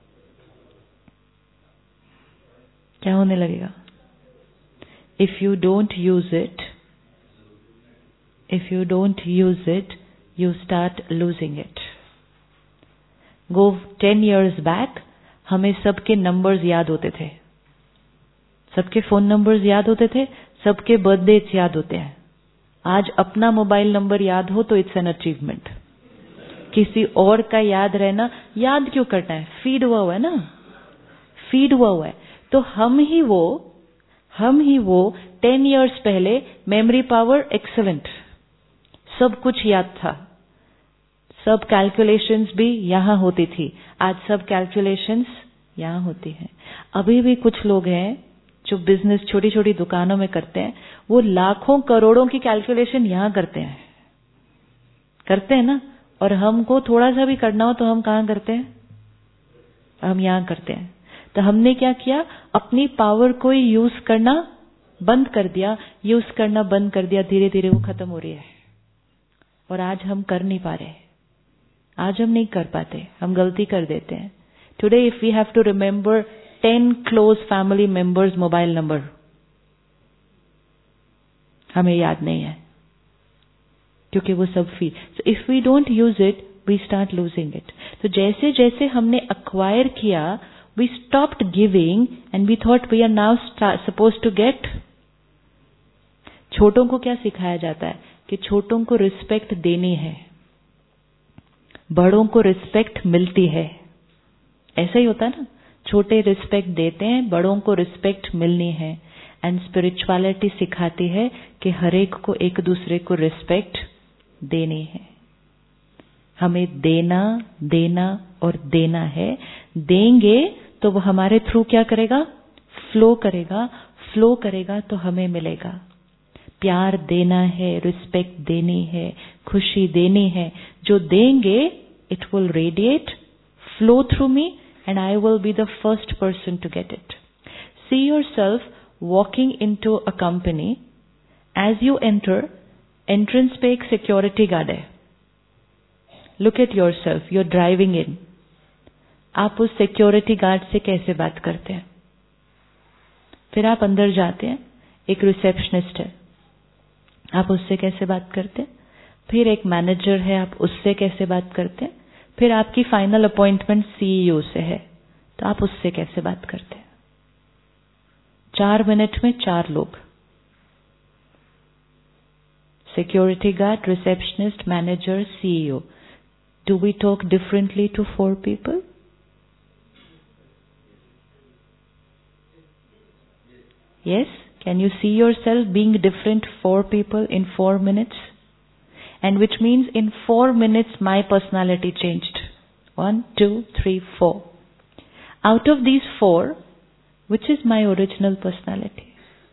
क्या होने लगेगा? If you don't use it, if you don't use it, you start losing it. Go ten years back, हमें सबके नंबर्स याद होते थे, सबके फोन नंबर्स याद होते थे, सबके बर्थडेज याद होते हैं। आज अपना मोबाइल नंबर याद हो तो इट्स एन अचीवमेंट। किसी और का याद रहना, याद क्यों करना है? फीड हुआ हुआ है ना, फीड हुआ हुआ है। तो हम ही वो हम ही वो टेन इयर्स पहले मेमोरी पावर एक्सेलेंट, सब कुछ याद था, सब कैलकुलेशंस भी यहां होती थी, आज सब कैलकुलेशंस यहां होती हैं। अभी भी कुछ लोग हैं जो बिजनेस छोटी छोटी दुकानों में करते हैं, वो लाखों करोड़ों की कैलकुलेशन यहां करते हैं, करते हैं ना। और हमको थोड़ा सा भी करना हो तो हम कहां करते हैं? हम यहां करते हैं। तो हमने क्या किया? अपनी पावर को ही यूज करना बंद कर दिया, यूज करना बंद कर दिया, धीरे धीरे वो खत्म हो रही है। और आज हम कर नहीं पा रहे, आज हम नहीं कर पाते, हम गलती कर देते हैं। Today if we have to remember ten close family members mobile number, हमें याद नहीं है, क्योंकि वो सब फी। So if we don't use it, we start losing it. तो जैसे जैसे हमने अक्वायर किया, we stopped giving and we thought we are now suppose to get. छोटों को क्या सिखाया जाता है? कि छोटों को रिस्पेक्ट देनी है, बड़ों को रिस्पेक्ट मिलती है। ऐसा ही होता है ना, छोटे रिस्पेक्ट देते हैं, बड़ों को रिस्पेक्ट मिलनी है। एंड स्पिरिचुअलिटी सिखाती है कि हर एक को एक दूसरे को रिस्पेक्ट देनी है। हमें देना देना और देना है। देंगे तो वो हमारे थ्रू क्या करेगा? फ्लो करेगा, फ्लो करेगा तो हमें मिलेगा। प्यार देना है, रिस्पेक्ट देनी है, खुशी देनी है। जो देंगे, it will radiate, flow through me and I will be the first person to get it. See yourself walking into a company. As you enter, entrance पे एक security guard है. Look at yourself, you're driving in. आप उस security guard से कैसे बात करते हैं? फिर आप अंदर जाते हैं, एक receptionist है, आप उससे कैसे बात करते हैं? फिर एक मैनेजर है, आप उससे कैसे बात करते हैं? फिर आपकी फाइनल अपॉइंटमेंट सीईओ से है, तो आप उससे कैसे बात करते हैं? चार मिनट में चार लोग, security guard, receptionist, manager, CEO. Do we talk differently to four people? Yes? Can you see yourself being different four people in four minutes? And which means in four minutes my personality changed. One, two, three, four. Out of these four, which is my original personality?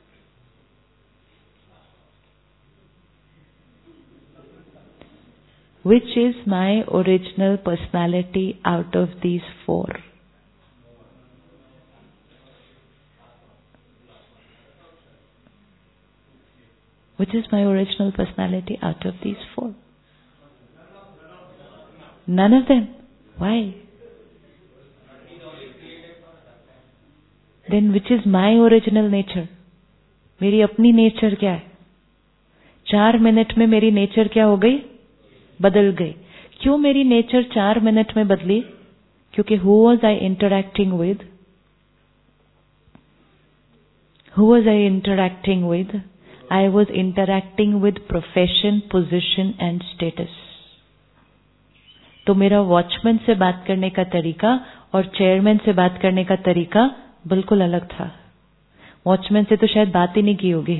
Which is my original personality out of these four? Which is my original personality out of these four? None of them. Why? Then which is my original nature? मेरी अपनी nature क्या है? चार minute में मेरी nature क्या हो गई? बदल गई. क्यों मेरी नेचर चार मिनट में बदली? क्योंकि who was I interacting with? Who was I interacting with? I was interacting with profession, position and status. तो मेरा वॉचमैन से बात करने का तरीका और चेयरमैन से बात करने का तरीका बिल्कुल अलग था. वॉचमैन से तो शायद बात ही नहीं की होगी,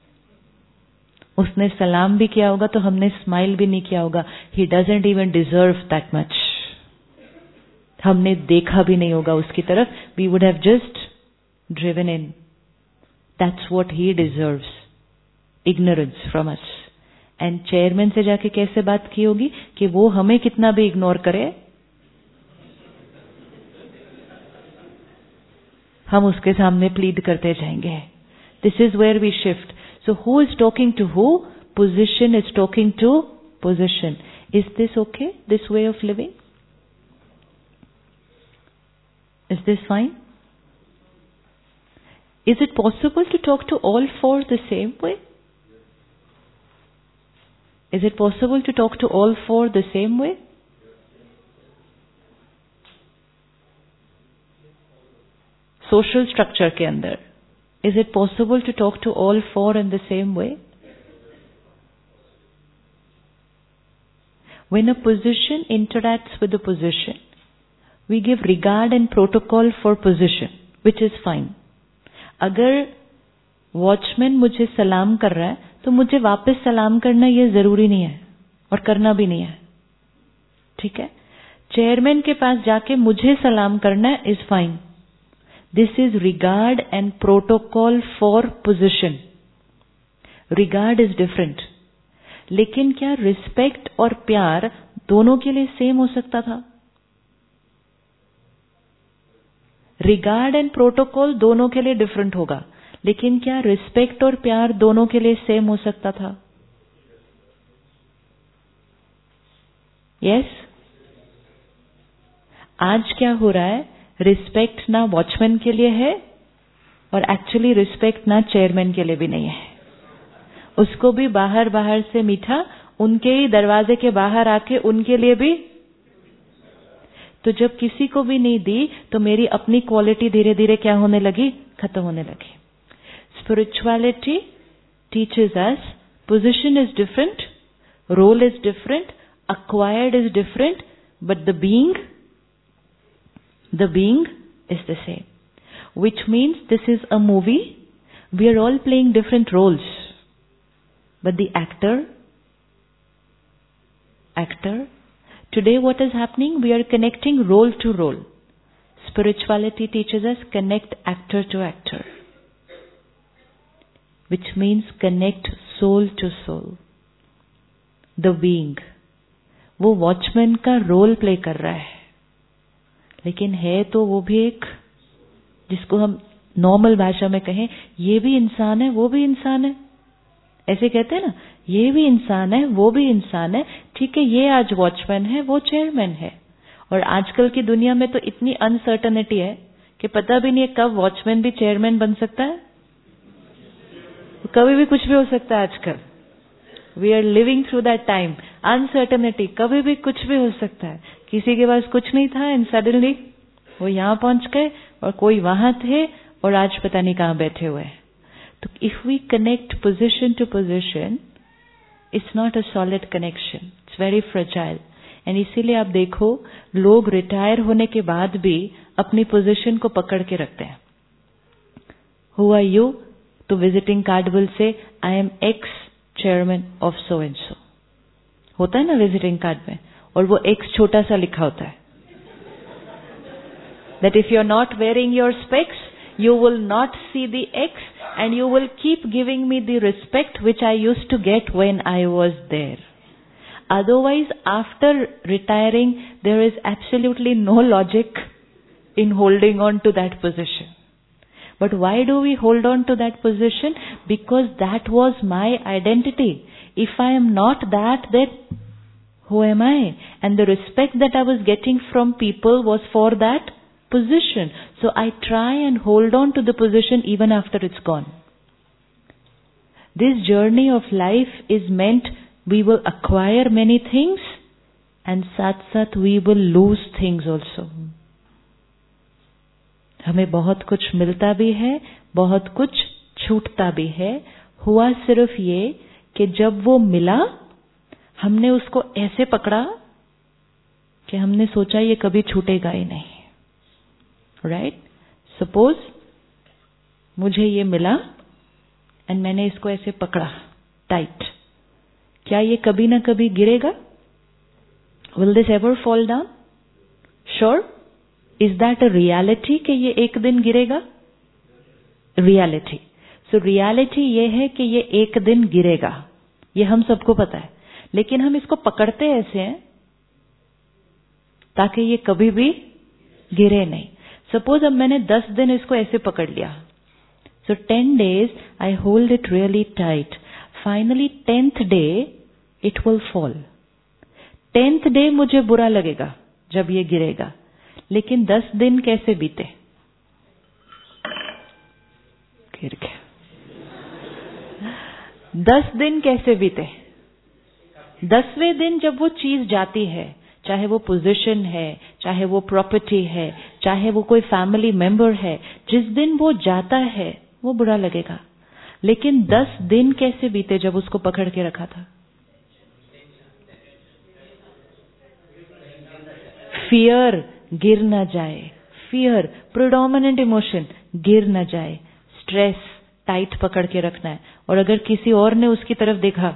उसने सलाम भी किया होगा तो हमने स्माइल भी नहीं किया होगा. He doesn't even deserve that much. हमने देखा भी नहीं होगा उसकी तरफ. We would have just driven in. That's what he deserves. Ignorance from us. And chairman से जाके कैसे बात की होगी कि वो हमें कितना भी इग्नोर करे, हम उसके सामने प्लीड करते जाएंगे. This is where we shift. So who is talking to who? Position is talking to position. Is this okay? This way of living? Is this fine? Is it possible to talk to all four the same way? Is it possible to talk to all four the same way? Social structure के अंदर, is it possible to talk to all four in the same way? When a position interacts with a position, we give regard and protocol for position, which is fine. अगर watchman मुझे सलाम कर रहा है तो मुझे वापस सलाम करना ये जरूरी नहीं है और करना भी नहीं है, ठीक है। चेयरमैन के पास जाके मुझे सलाम करना है is fine. This is regard and protocol for position. Regard is different. लेकिन क्या रिस्पेक्ट और प्यार दोनों के लिए सेम हो सकता था? रिगार्ड एंड प्रोटोकॉल दोनों के लिए डिफरेंट होगा, लेकिन क्या रिस्पेक्ट और प्यार दोनों के लिए सेम हो सकता था? Yes yes? आज क्या हो रहा है, रिस्पेक्ट ना वॉचमैन के लिए है और एक्चुअली रिस्पेक्ट ना चेयरमैन के लिए भी नहीं है। उसको भी बाहर बाहर से मीठा, उनके ही दरवाजे के बाहर आके उनके लिए भी। तो जब किसी को भी नहीं दी तो मेरी अपनी क्वालिटी धीरे धीरे क्या होने लगी, खत्म होने लगी। Spirituality teaches us position is different, role is different, acquired is different, but the being, the being is the same. Which means this is a movie. We are all playing different roles. But the actor, actor, today what is happening? We are connecting role to role. Spirituality teaches us connect actor to actor. Which means connect soul to soul. The being. वो watchman का role play कर रहा है, लेकिन है तो वो भी एक, जिसको हम नॉर्मल भाषा में कहें, ये भी इंसान है वो भी इंसान है, ऐसे कहते हैं ना, ये भी इंसान है वो भी इंसान है, ठीक है। ये आज वॉचमैन है, वो चेयरमैन है। और आजकल की दुनिया में तो इतनी अनसर्टनिटी है कि पता भी नहीं है कब वॉचमैन भी चेयरमैन बन सकता है, कभी भी कुछ भी हो सकता है आजकल। We are living through that time. Uncertainty, कभी भी कुछ भी हो सकता है। किसी के पास कुछ नहीं था and suddenly वो यहाँ पहुंच गए और कोई वहां थे और आज पता नहीं कहाँ बैठे हुए हैं। तो if we connect position to position, it's not a solid connection. It's very fragile. And इसीलिए आप देखो लोग रिटायर होने के बाद भी अपनी पोजीशन को पकड़ के रखते हैं। Who are you? तो visiting card will say I am X chairman of so and so, होता है ना विजिटिंग कार्ड में, और वो एक्स छोटा सा लिखा होता है। That if you are not wearing your specs you will not see the X and you will keep giving me the respect which I used to get when I was there. Otherwise after retiring there is absolutely no logic in holding on to that position. But why do we hold on to that position? Because that was my identity. If I am not that, then who am I? And the respect that I was getting from people was for that position. So I try and hold on to the position even after it's gone. This journey of life is meant we will acquire many things and sat sat we will lose things also. हमें बहुत कुछ मिलता भी है, बहुत कुछ छूटता भी है। हुआ सिर्फ ये कि जब वो मिला हमने उसको ऐसे पकड़ा कि हमने सोचा ये कभी छूटेगा ही नहीं। राइट? सपोज मुझे ये मिला एंड मैंने इसको ऐसे पकड़ा टाइट, क्या ये कभी ना कभी गिरेगा? Will this ever fall down? Sure? Is that a reality कि ये एक दिन गिरेगा? रियलिटी। सो रियलिटी ये है कि ये एक दिन गिरेगा, ये हम सबको पता है, लेकिन हम इसको पकड़ते ऐसे हैं ताकि ये कभी भी गिरे नहीं। सपोज अब मैंने दस दिन इसको ऐसे पकड़ लिया, so ten days I hold it really tight, finally tenth day it will fall. Tenth day मुझे बुरा लगेगा जब ये गिरेगा, लेकिन दस दिन कैसे बीते? गिर गया। दस दिन कैसे बीते? दसवें दिन जब वो चीज जाती है, चाहे वो पोजीशन है, चाहे वो प्रॉपर्टी है, चाहे वो कोई फैमिली मेंबर है, जिस दिन वो जाता है वो बुरा लगेगा, लेकिन दस दिन कैसे बीते जब उसको पकड़ के रखा था? फियर गिर न जाए, फियर प्रिडोमिनेंट इमोशन गिर न जाए, स्ट्रेस, टाइट पकड़ के रखना है, और अगर किसी और ने उसकी तरफ देखा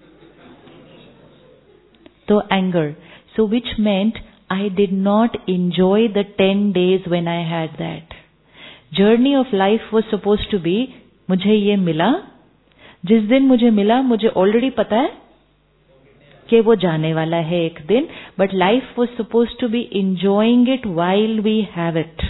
तो anger. So which meant I did not enjoy the ten days when I had that. Journey of life was supposed to be, मुझे ये मिला, जिस दिन मुझे मिला मुझे ऑलरेडी पता है कि वो जाने वाला है एक दिन, but life was supposed to be enjoying it while we have it.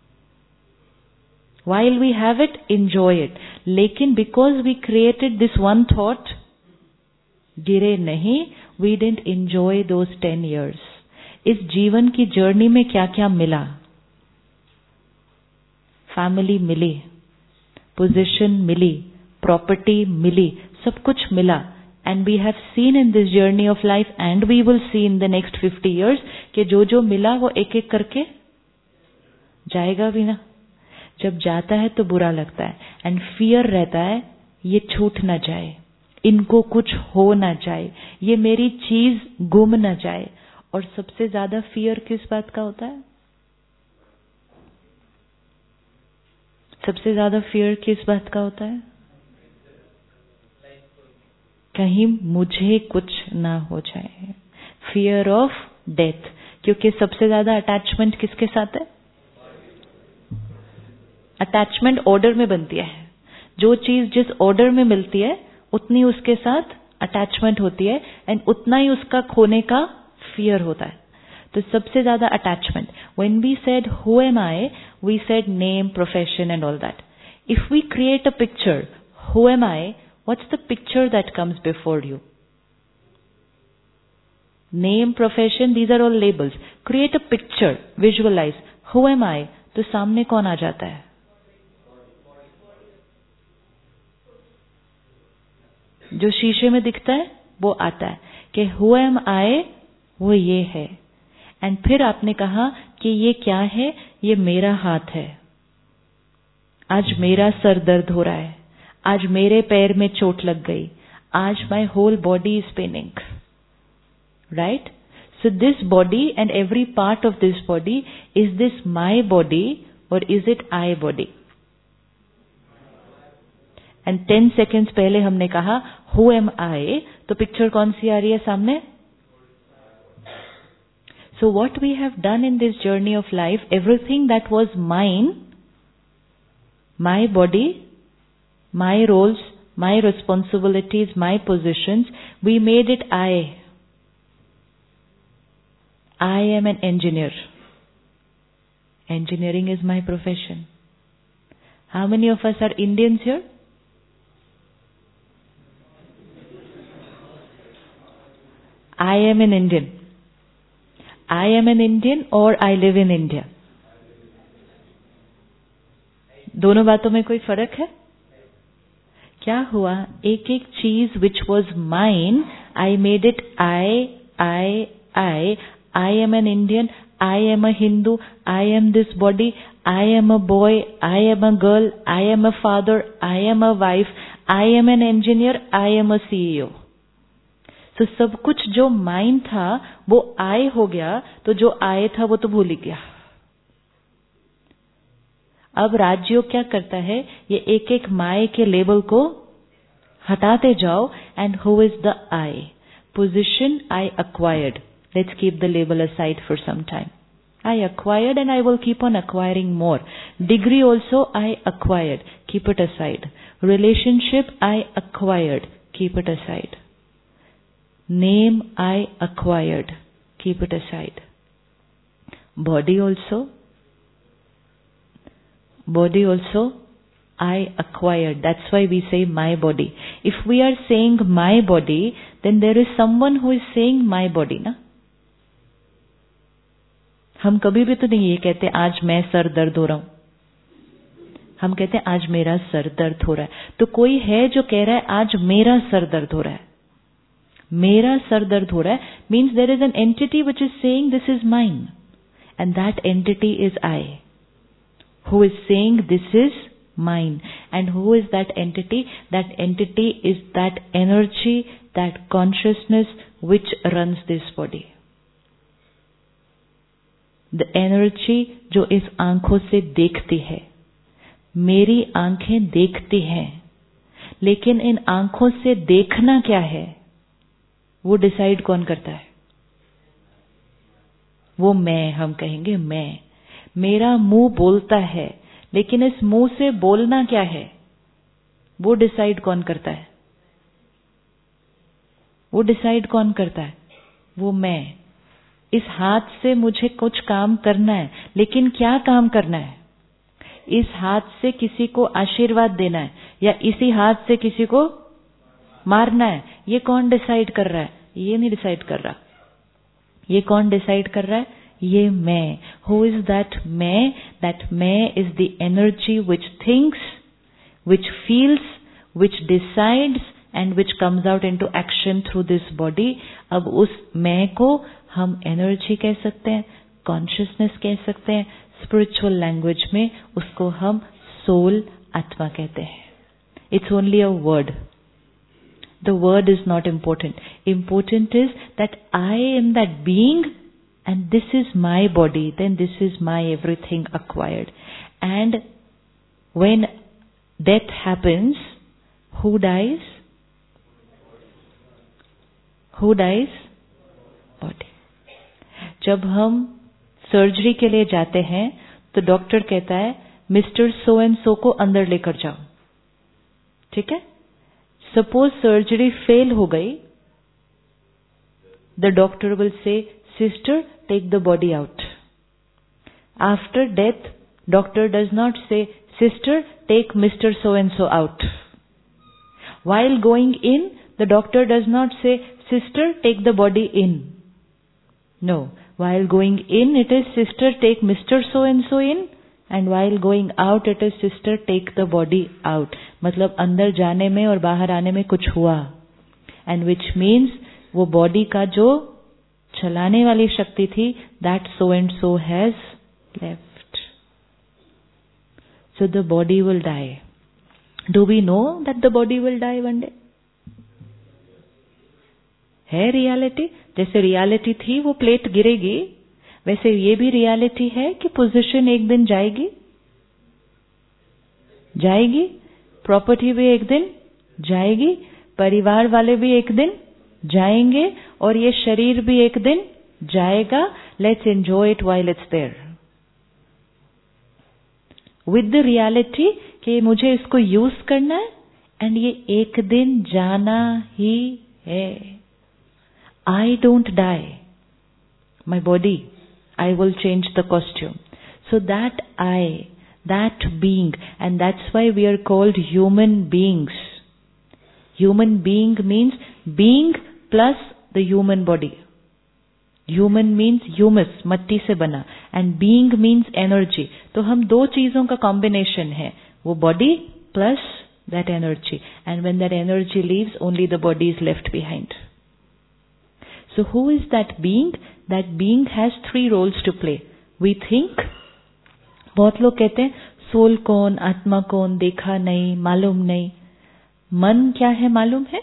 While we have it, enjoy it. लेकिन because we created this one thought, गिरे नहीं, we didn't enjoy those ten years. इस जीवन की जर्नी में क्या क्या मिला? फैमिली मिली, पोजीशन मिली, प्रॉपर्टी मिली, सब कुछ मिला. And we have seen in this journey of life, and we will see in the next fifty years, कि जो जो मिला वो एक एक करके जाएगा भी ना. जब जाता है तो बुरा लगता है, एंड फियर रहता है ये छूट ना जाए, इनको कुछ हो ना जाए, ये मेरी चीज गुम ना जाए. और सबसे ज्यादा फियर किस बात का होता है? सबसे ज्यादा फियर किस बात का होता है? कहीं मुझे कुछ ना हो जाए. Fear of death. क्योंकि सबसे ज्यादा अटैचमेंट किसके साथ है? अटैचमेंट ऑर्डर में बनती है. जो चीज जिस ऑर्डर में मिलती है उतनी उसके साथ अटैचमेंट होती है, एंड उतना ही उसका खोने का फियर होता है. तो सबसे ज्यादा attachment. When we said who am I, we said name, profession and all that. If we create a picture, who am I, what's the picture that comes before you? Name, profession, these are all labels. Create a picture, visualise, who am I, तो सामने कौन आ जाता है? जो शीशे में दिखता है वो आता है कि हु एम आई, वो ये है. एंड फिर आपने कहा कि ये क्या है? ये मेरा हाथ है. आज मेरा सर दर्द हो रहा है, आज मेरे पैर में चोट लग गई, आज my whole body is paining. Right? So this body and every part of this body, is this my body और is it I body? And ten seconds पहले हमने कहा हु एम आई, तो पिक्चर कौन सी आ रही है सामने? So what we have done in this journey of life, everything that was mine, my body, my roles, my responsibilities, my positions, we made it I. I am an engineer. Engineering is my profession. How many of us are Indians here? I am an Indian. I am an Indian or I live in India. दोनों बातों में कोई फर्क है? क्या हुआ? एक एक चीज which was mine, I made it I, I, I. I am an Indian. I am a Hindu. I am this body. I am a boy. I am a girl. I am a father. I am a wife. I am an engineer. I am a C E O. तो सब कुछ जो mine था वो आय हो गया, तो जो आय था वो तो भूल ही गया. अब राजयोग क्या करता है? ये एक एक माय के लेबल को हटाते जाओ. And who is the I? Position I acquired. Let's keep the label aside for some time. I acquired and I will keep on acquiring more. Degree also I acquired. Keep it aside. Relationship I acquired. Keep it aside. Name I acquired. Keep it aside. Body also. Body also I acquired. That's why we say my body. If we are saying my body, then there is someone who is saying my body, na? हम कभी भी तो नहीं ये कहते आज मैं sir दर्द हो रहा हूं. हम कहते हैं आज मेरा सर दर्द हो रहा है. तो कोई है जो कह रहा है आज मेरा सर दर्द हो रहा है. मेरा सर दर्द हो रहा है means there is an entity which is saying this is mine, and that entity is I, who is saying this is mine. And who is that entity? That entity is that energy, that consciousness which runs this body. The energy जो इस आंखों से देखती है, मेरी आंखें देखती हैं, लेकिन इन आंखों से देखना क्या है वो डिसाइड कौन करता है? वो मैं, हम कहेंगे मैं। मेरा मुंह बोलता है, लेकिन इस मुंह से बोलना क्या है वो डिसाइड कौन करता है? वो डिसाइड कौन करता है? वो मैं। इस हाथ से मुझे कुछ काम करना है, लेकिन क्या काम करना है? इस हाथ से किसी को आशीर्वाद देना है या इसी हाथ से किसी को मारना है, ये कौन डिसाइड कर रहा है? ये नहीं डिसाइड कर रहा। ये कौन डिसाइड कर रहा है? ये मैं। हु इज दैट मैं? दैट मैं is the energy which thinks, which feels, which decides and which comes out into action through this body. अब उस मैं को हम एनर्जी कह सकते हैं, कॉन्शियसनेस कह सकते हैं, स्पिरिचुअल लैंग्वेज में उसको हम सोल, आत्मा कहते हैं। It's only a word. The word is not important. Important is that I am that being and this is my body, then this is my everything acquired. And when death happens, who dies? Who dies? Body. जब हम surgery के लिए जाते हैं तो doctor कहता है mister so and सो को अंदर लेकर जाओ, ठीक है? सपोज सर्जरी फेल हो गई, the doctor will say sister take the body out. After death doctor does not say sister take mister so and so out. While going in, the doctor does not say, sister, take the body in. No. While going in, it is, sister, take Mister so and so in. And while going out, it is, sister, take the body out. मतलब अंदर जाने में और बाहर आने में कुछ हुआ. And which means वो body का जो चलाने वाली शक्ति थी, that so and so has left. So the body will die. Do we know that the body will die one day? है रियलिटी. जैसे रियलिटी थी वो प्लेट गिरेगी, वैसे ये भी रियलिटी है कि पोजीशन एक दिन जाएगी. जाएगी. प्रॉपर्टी भी एक दिन जाएगी. परिवार वाले भी एक दिन जाएंगे. और ये शरीर भी एक दिन जाएगा. Let's enjoy it while it's there. With the reality कि मुझे इसको यूज करना है एंड ये एक दिन जाना ही है. I don't die. My body, I will change the costume. So that I, that being, and that's why we are called human beings. Human being means being plus the human body. Human means humus, मट्टी से बना, and being means energy. तो हम दो चीजों का combination है, वो body plus that energy. And when that energy leaves, only the body is left behind. So who is that being? That being has three roles to play. We think, बहुत लोग कहते हैं सोल कौन, आत्मा कौन, देखा नहीं, मालूम नहीं. मन क्या है मालूम है?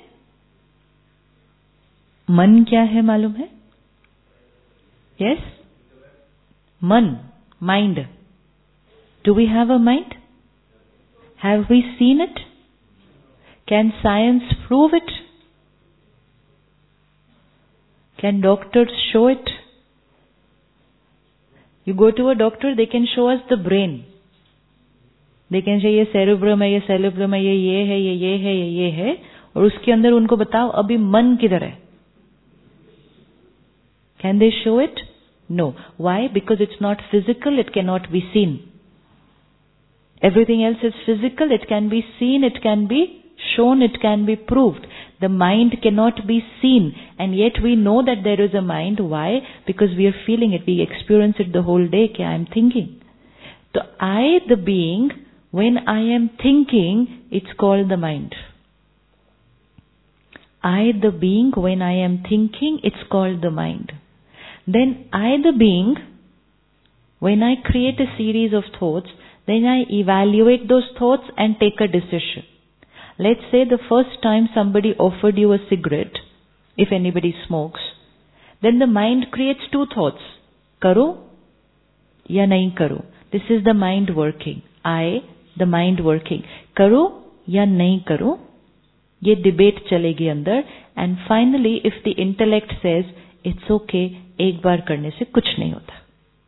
मन क्या है मालूम है? Yes? मन, mind. Do we have a mind? Have we seen it? Can science prove it? Can doctors show it? You go to a doctor, they can show us the brain. They can say ये cerebrum है, ये cerebrum है, ये ये है, ये ये है, ये ये है, और उसके अंदर उनको बताओ अभी मन किधर है. Can they show it? No. Why? Because it's not physical, it cannot be seen. Everything else is physical, it can be seen, it can be shown, it can be proved. The mind cannot be seen, and yet we know that there is a mind. Why? Because we are feeling it, we experience it the whole day. Kya I am thinking. So I, the being, when I am thinking, it's called the mind. I, the being, when I am thinking, it's called the mind. Then I, the being, when I create a series of thoughts, then I evaluate those thoughts and take a decision. Let's say the first time somebody offered you a cigarette, if anybody smokes, then the mind creates two thoughts. Karo ya nahi karo. This is the mind working. I the mind working, करो या नहीं करो, ये debate चलेगी अंदर. And finally if the intellect says it's okay, एक बार करने से कुछ नहीं होता.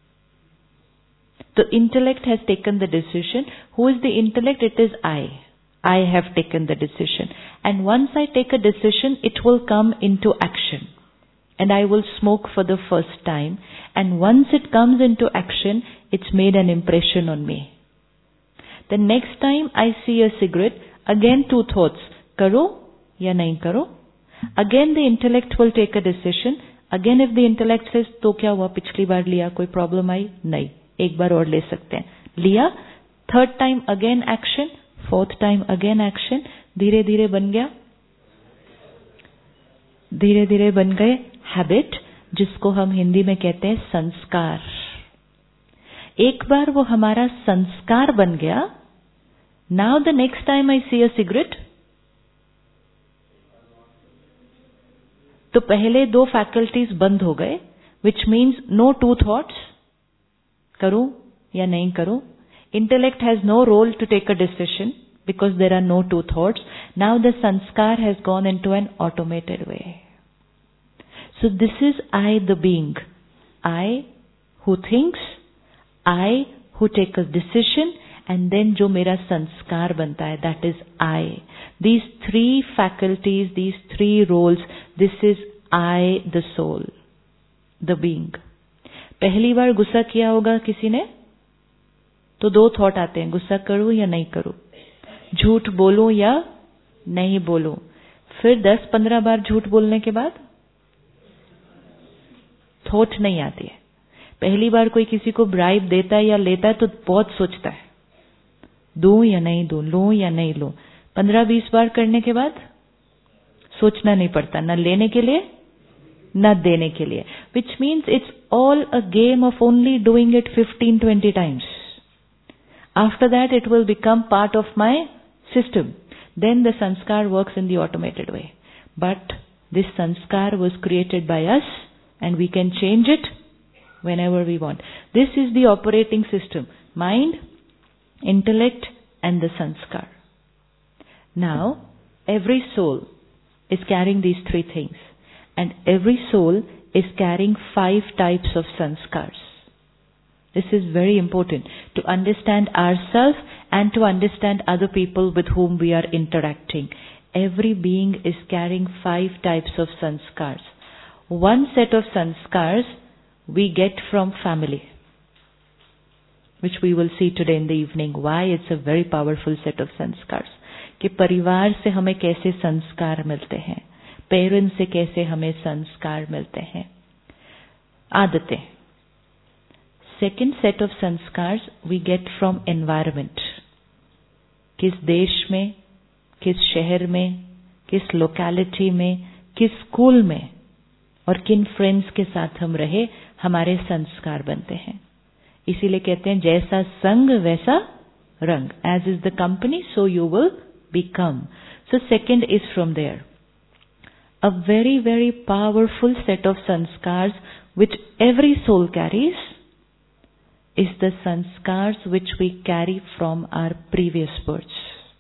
तो intellect has taken the decision. Who is the intellect? It is I. I have taken the decision, and once I take a decision, it will come into action, and I will smoke for the first time, and once it comes into action, it's made an impression on me. The next time I see a cigarette, again two thoughts, karo ya nahi karo. Again the intellect will take a decision. Again if the intellect says to kya hua, pichli baar liya, koi problem aayi? Nahi, ek baar aur le sakte hain. Liya. Third time again action. Fourth time again action. धीरे धीरे बन गया, धीरे धीरे बन गए habit, जिसको हम हिंदी में कहते हैं संस्कार. एक बार वो हमारा संस्कार बन गया. Now the next time I see a cigarette, तो पहले दो फैकल्टीज बंद हो गए, which means no two thoughts, करूं या नहीं करूं. Intellect has no role to take a decision because there are no two thoughts. Now the sanskar has gone into an automated way. So this is I, the being. I who thinks, I who take a decision, and then jo mera sanskar banta hai, that is I. These three faculties, these three roles, this is I, the soul, the being. पहली बार गुस्सा किया होगा किसी ने, तो दो thought आते हैं, गुस्सा करूं या नहीं करूं, झूठ बोलूं या नहीं बोलूं. फिर दस पंद्रह बार झूठ बोलने के बाद थॉट नहीं आती है. पहली बार कोई किसी को ब्राइब देता है या लेता है तो बहुत सोचता है, दूं या नहीं दूं, लूं या नहीं लूं. पंद्रह बीस बार करने के बाद सोचना नहीं पड़ता, न लेने के लिए न देने के लिए. Which means it's all a game of only doing it fifteen twenty times. After that, it will become part of my system. Then the sanskar works in the automated way. But this sanskar was created by us, and we can change it whenever we want. This is the operating system: mind, intellect, and the sanskar. Now, every soul is carrying these three things, and every soul is carrying five types of sanskars. This is very important to understand ourselves and to understand other people with whom we are interacting. Every being is carrying five types of sanskars. One set of sanskars we get from family, which we will see today in the evening. Why it's a very powerful set of sanskars. कि परिवार से हमें कैसे संस्कार मिलते हैं, parents से कैसे हमें संस्कार मिलते हैं. आदतें. Second set of sanskars we get from environment. किस देश में, किस शहर में, किस लोकेलिटी में, किस स्कूल में और किन फ्रेंड्स के साथ हम रहे, हमारे संस्कार बनते हैं. इसीलिए कहते हैं जैसा संग वैसा रंग. As is the company, so you will become. So second is from there. A very very powerful set of sanskars which every soul carries is the sanskars which we carry from our previous births.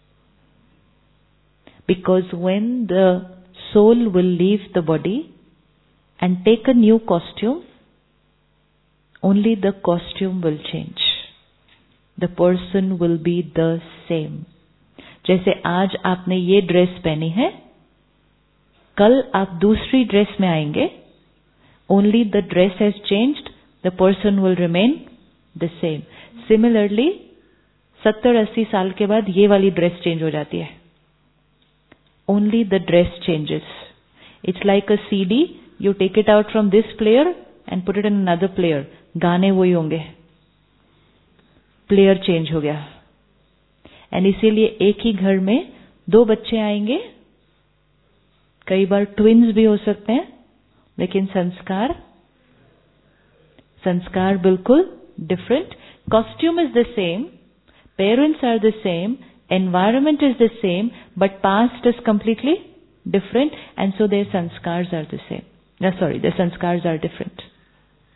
Because when the soul will leave the body and take a new costume, only the costume will change. The person will be the same. जैसे आज आपने ये dress पहनी है, कल आप दूसरी dress में आएंगे, only the dress has changed, the person will remain the same. Similarly, सत्तर अस्सी साल के बाद ये वाली ड्रेस चेंज हो जाती है. Only the dress changes. It's like a C D. You take it out from this player and put it in another player. गाने वही होंगे, प्लेयर चेंज हो गया. एंड इसीलिए एक ही घर में दो बच्चे आएंगे, कई बार ट्विन्स भी हो सकते हैं, लेकिन संस्कार संस्कार बिल्कुल different. Costume is the same, parents are the same, environment is the same, but past is completely different, and so their sanskars are the same. No, sorry, their sanskars are different.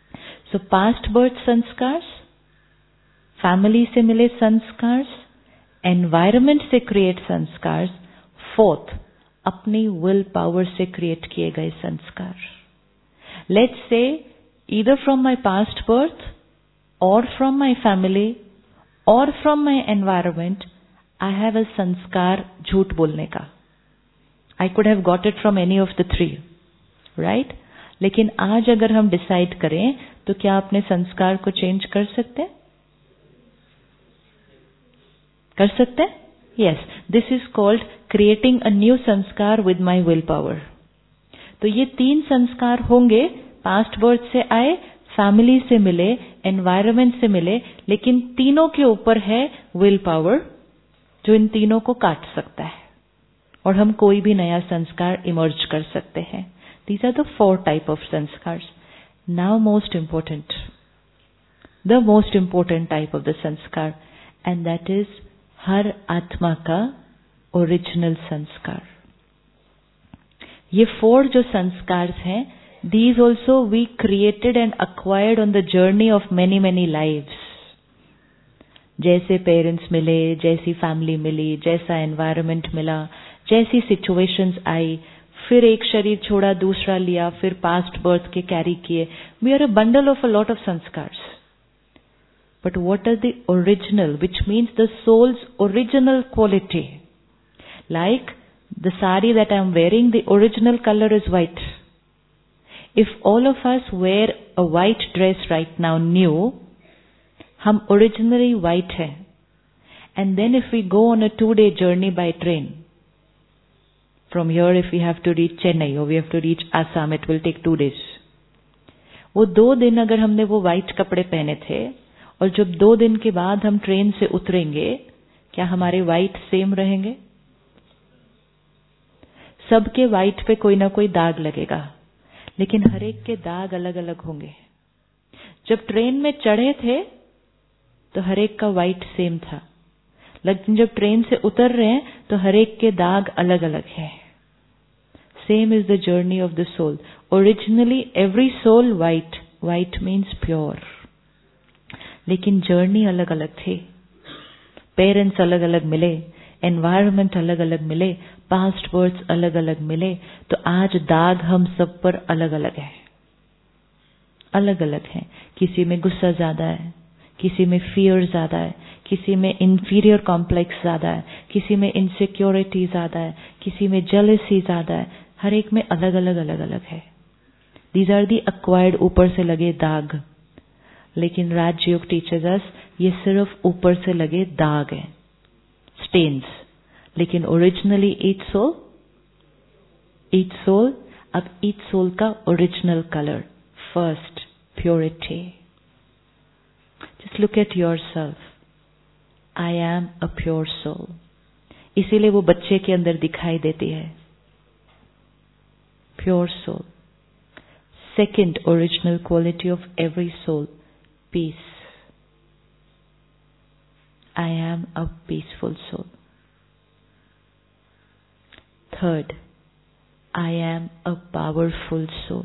So past birth sanskars, family से मिले संस्कार्स, environment से create संस्कार, fourth अपनी will power से create किए गए संस्कार. Let's say either from my past birth और फ्रॉम माय फैमिली और from my environment I have a संस्कार झूठ बोलने का. I could have got it from any of the three, right? लेकिन आज अगर हम डिसाइड करें तो क्या अपने संस्कार को चेंज कर सकते हैं? कर सकते हैं? Yes, this is called creating a new संस्कार विद माय विल पावर. तो ये तीन संस्कार होंगे, पास्ट बर्थ से आए, फैमिली से मिले, एनवायरमेंट से मिले, लेकिन तीनों के ऊपर है विल पावर जो इन तीनों को काट सकता है और हम कोई भी नया संस्कार इमर्ज कर सकते हैं. These are the four type of sanskars. Now most important, the most important type of the sanskar, and that is हर आत्मा का ओरिजिनल संस्कार. ये four जो संस्कार हैं, these also we created and acquired on the journey of many many lives. जैसे parents मिले, जैसी फैमिली मिली, जैसा एनवायरनमेंट मिला, जैसी सिचुएशंस आई, फिर एक शरीर छोड़ा, दूसरा लिया, फिर पास्ट बर्थ के कैरी किए. We are a bundle of a lot of संस्कार्स. But what are the original, which means the souls original quality? Like the sari that I am wearing, the original colour is white. If all of us wear a white dress right now new, हम originally white है. And then if we go on a two day journey by train, from here if we have to reach Chennai or we have to reach Assam, it will take two days. वो दो दिन अगर हमने वो white कपड़े पहने थे और जब दो दिन के बाद हम ट्रेन से उतरेंगे, क्या हमारे व्हाइट सेम रहेंगे? सबके व्हाइट पे कोई ना कोई दाग लगेगा, लेकिन हर एक के दाग अलग अलग होंगे. जब ट्रेन में चढ़े थे तो हर एक का व्हाइट सेम था, लेकिन जब ट्रेन से उतर रहे हैं तो हर एक के दाग अलग अलग हैं. Same is the journey of the soul. Originally every soul white. White means pure. लेकिन journey अलग अलग थी. Parents अलग अलग मिले, environment अलग अलग मिले, past births अलग अलग मिले, तो आज दाग हम सब पर अलग अलग है. अलग अलग है. किसी में गुस्सा ज्यादा है, किसी में फियर ज्यादा है, किसी में इंफीरियर कॉम्प्लेक्स ज्यादा है, किसी में इनसिक्योरिटी ज्यादा है, किसी में जेलसी ज्यादा है. हर एक में अलग अलग अलग अलग है. दीज आर दी अक्वायर्ड ऊपर से लगे दाग. लेकिन राजयोग टीचर्स अस ये सिर्फ ऊपर से लगे दाग हैं, स्टेन्स. लेकिन originally each soul, each soul, अब ईच सोल का original colour, first purity. Just look at yourself. I am a pure soul. इसीलिए वो बच्चे के अंदर दिखाई देती है. Pure soul. Second original quality of every soul, peace. I am a peaceful soul. Third, I am a powerful soul.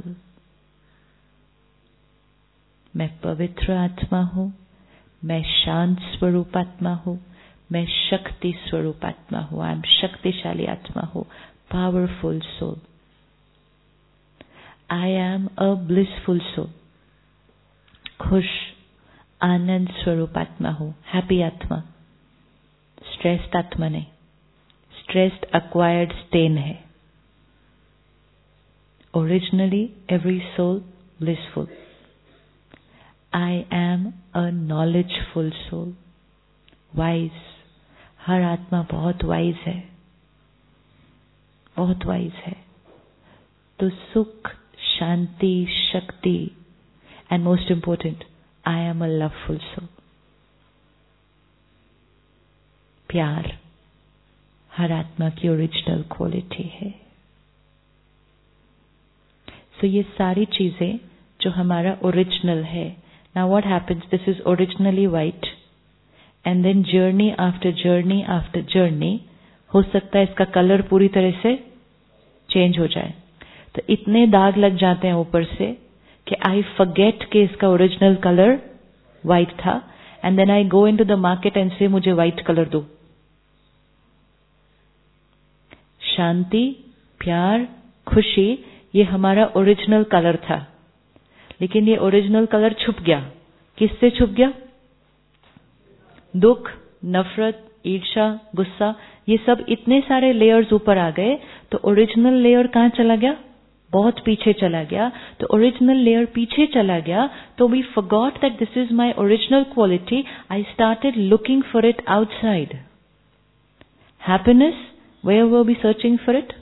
मैं पवित्र आत्मा हूं, मैं शांत स्वरूप आत्मा हूं, मैं शक्ति स्वरूप आत्मा हूं. आई एम शक्तिशाली आत्मा हूं, powerful soul. I am a blissful soul. खुश आनंद स्वरूप आत्मा हूं, हैप्पी आत्मा. स्ट्रेस्ड आत्मा नहीं. स्ट्रेस्ड अक्वायर्ड स्टेन है. Originally every soul blissful. I am a knowledgeful soul. Wise. हर आत्मा बहुत वाइज है, बहुत वाइज है. तो सुख, शांति, शक्ति, and most important, I am a loveful soul. प्यार हर आत्मा की ओरिजिनल क्वालिटी है. सो so, ये सारी चीजें जो हमारा ओरिजिनल है. Now what happens, this is originally white and then journey after journey after journey हो सकता है इसका कलर पूरी तरह से चेंज हो जाए. तो इतने दाग लग जाते हैं ऊपर से कि आई फॉरगेट कि इसका ओरिजिनल कलर व्हाइट था, and then I go into the market and say मुझे व्हाइट कलर दो. शांति, प्यार, खुशी, ये हमारा ओरिजिनल कलर था। लेकिन ये ओरिजिनल कलर छुप गया। किससे छुप गया? दुख, नफरत, ईर्ष्या, गुस्सा, ये सब इतने सारे लेयर्स ऊपर आ गए, तो ओरिजिनल लेयर कहाँ चला गया? बहुत पीछे चला गया। तो ओरिजिनल लेयर पीछे चला गया, तो we forgot that this is my original quality. I started looking for it outside. Happiness, where were we searching for it?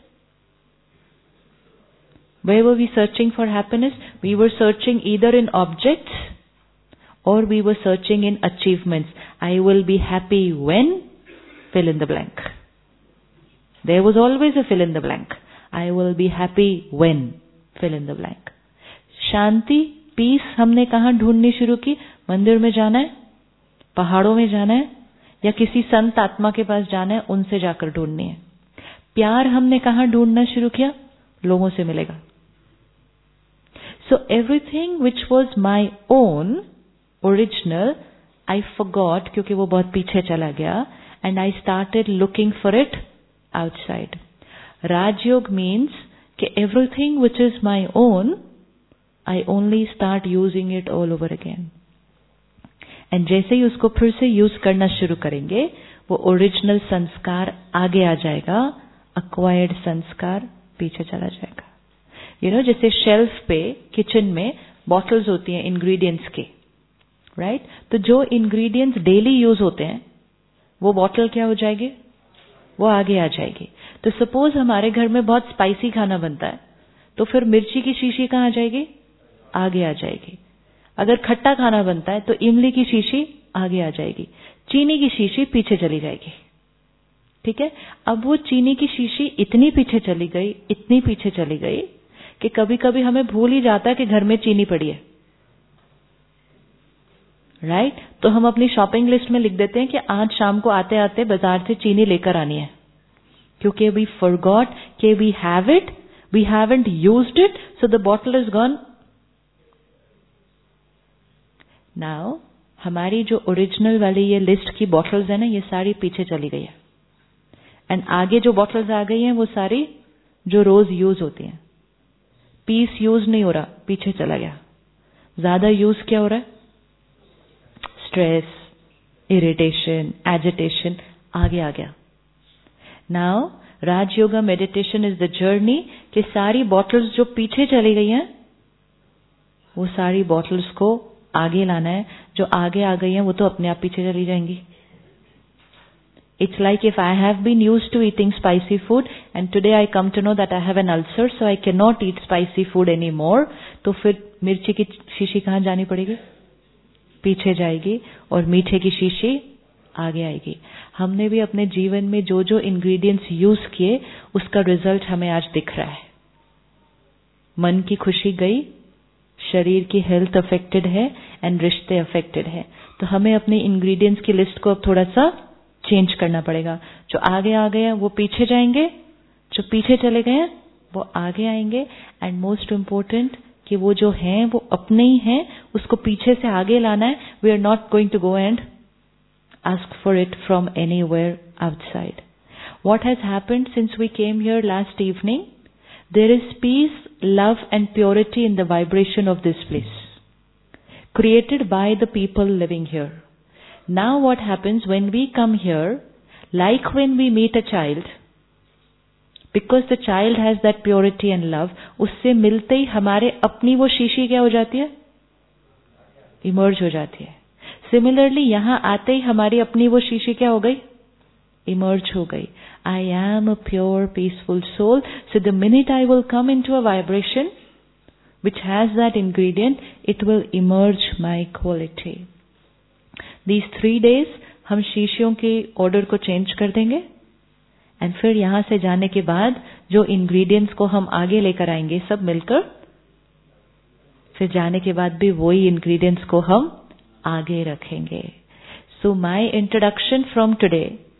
Where were we searching for happiness? We were searching either in objects or we were searching in achievements. I will be happy when fill in the blank. There was always a fill in the blank. I will be happy when fill in the blank. शांति, peace हमने कहाँ ढूंढनी शुरू की? मंदिर में जाना है, पहाड़ों में जाना है, या किसी संत आत्मा के पास जाना है, उनसे जाकर ढूंढनी है। प्यार हमने कहाँ ढूंढना शुरू किया? लोगों से मिलेगा। So everything which was my own, original, I forgot क्योंकि वो बहुत पीछे चला गया, and I started looking for it outside. Rajयोग means कि everything which is my own, I only start using it all over again. And जैसे ही उसको फिर से यूज करना शुरू करेंगे, वो ओरिजिनल संस्कार आगे आ जाएगा, acquired संस्कार पीछे चला जाएगा। यू नो, जैसे शेल्फ पे किचन में बॉटल्स होती हैं इंग्रेडिएंट्स के, राइट right? तो जो इंग्रेडिएंट्स डेली यूज होते हैं वो बॉटल क्या हो जाएगी? वो आगे आ जाएगी। तो सपोज हमारे घर में बहुत स्पाइसी खाना बनता है, तो फिर मिर्ची की शीशी कहाँ आ जाएगी? आगे आ जाएगी। अगर खट्टा खाना बनता है तो इमली की शीशी आगे आ जाएगी, चीनी की शीशी पीछे चली जाएगी। ठीक है, अब वो चीनी की शीशी इतनी पीछे चली गई, इतनी पीछे चली गई कि कभी कभी हमें भूल ही जाता है कि घर में चीनी पड़ी है, राइट right? तो हम अपनी शॉपिंग लिस्ट में लिख देते हैं कि आज शाम को आते आते बाजार से चीनी लेकर आनी है, क्योंकि वी फॉरगॉट कि we have it, we haven't used it, so the bottle is gone. Now हमारी जो ओरिजिनल वाली ये लिस्ट की बॉटल्स है ना, ये सारी पीछे चली गई है, एंड आगे जो बॉटल्स आ गई हैं वो सारी जो रोज यूज होती हैं। पीस यूज नहीं हो रहा, पीछे चला गया। ज्यादा यूज क्या हो रहा है? स्ट्रेस, इरिटेशन, एजिटेशन, आगे आ गया। Now Rajyoga meditation is the journey कि सारी बॉटल्स जो पीछे चली गई हैं वो सारी बॉटल्स को आगे लाना है। जो आगे आ गई हैं वो तो अपने आप पीछे चली जाएंगी। It's like if I have been used to eating spicy food and today I come to know that I have an ulcer, so I cannot eat spicy food anymore. तो फिर मिर्ची की शीशी कहाँ जानी पड़ेगी? पीछे जाएगी, और मीठे की शीशी आगे आएगी। हमने भी अपने जीवन में जो जो इंग्रेडिएंट्स यूज किए उसका रिजल्ट हमें आज दिख रहा है। मन की खुशी गई, शरीर की हेल्थ अफेक्टेड है, एंड रिश्ते अफेक्टेड है। तो हमें अपने इंग्रेडिएंट्स की लिस्ट को अब थोड़ा सा चेंज करना पड़ेगा। जो आगे आ गए हैं वो पीछे जाएंगे, जो पीछे चले गए हैं वो आगे आएंगे, एंड मोस्ट इम्पोर्टेंट कि वो जो हैं वो अपने ही हैं, उसको पीछे से आगे लाना है। We are not going to go and ask for it from anywhere outside. What has happened since we came here last evening? There is peace, love and purity in the vibration of this place, created by the people living here. Now what happens when we come here, like when we meet a child, because the child has that purity and love, उससे मिलते ही हमारे अपनी वो शीशी क्या हो जाती है? इमर्ज हो जाती है। सिमिलरली यहां आते ही हमारी अपनी वो शीशी क्या हो गई? इमर्ज हो गई। I am a pure peaceful soul. So the minute I will come into a vibration which has that ingredient, it will emerge my quality. These three days हम शीशियों के ऑर्डर को चेंज कर देंगे, एंड फिर यहां से जाने के बाद जो इंग्रेडिएंट्स को हम आगे लेकर आएंगे सब मिलकर, फिर जाने के बाद भी वही इंग्रेडिएंट्स को हम आगे रखेंगे। So my introduction from today,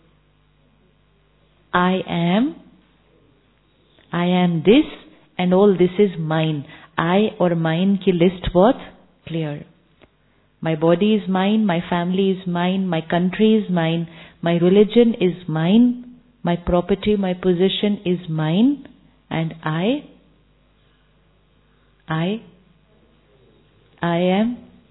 I am I am this and all this is mine. I और माइन की लिस्ट बहुत clear. My body is mine, my family is mine, my country is mine, my religion is mine, My property, my possession is mine, and I, I, I am,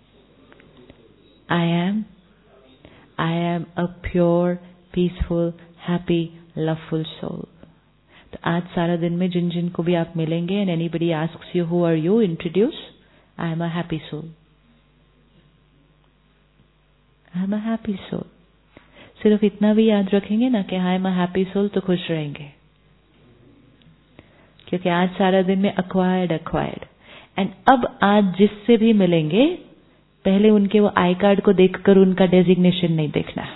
I am, I am a pure, peaceful, happy, loveful soul. तो आज सारा दिन में जिन जिन को भी आप मिलेंगे and anybody asks you who are you, introduce, I am a happy soul. I am a happy soul. सिर्फ इतना भी याद रखेंगे ना कि I am a happy soul तो खुश रहेंगे, क्योंकि आज सारा दिन में acquired acquired and अब आज जिससे भी मिलेंगे पहले उनके वो आई कार्ड को देखकर उनका डेजिग्नेशन नहीं देखना.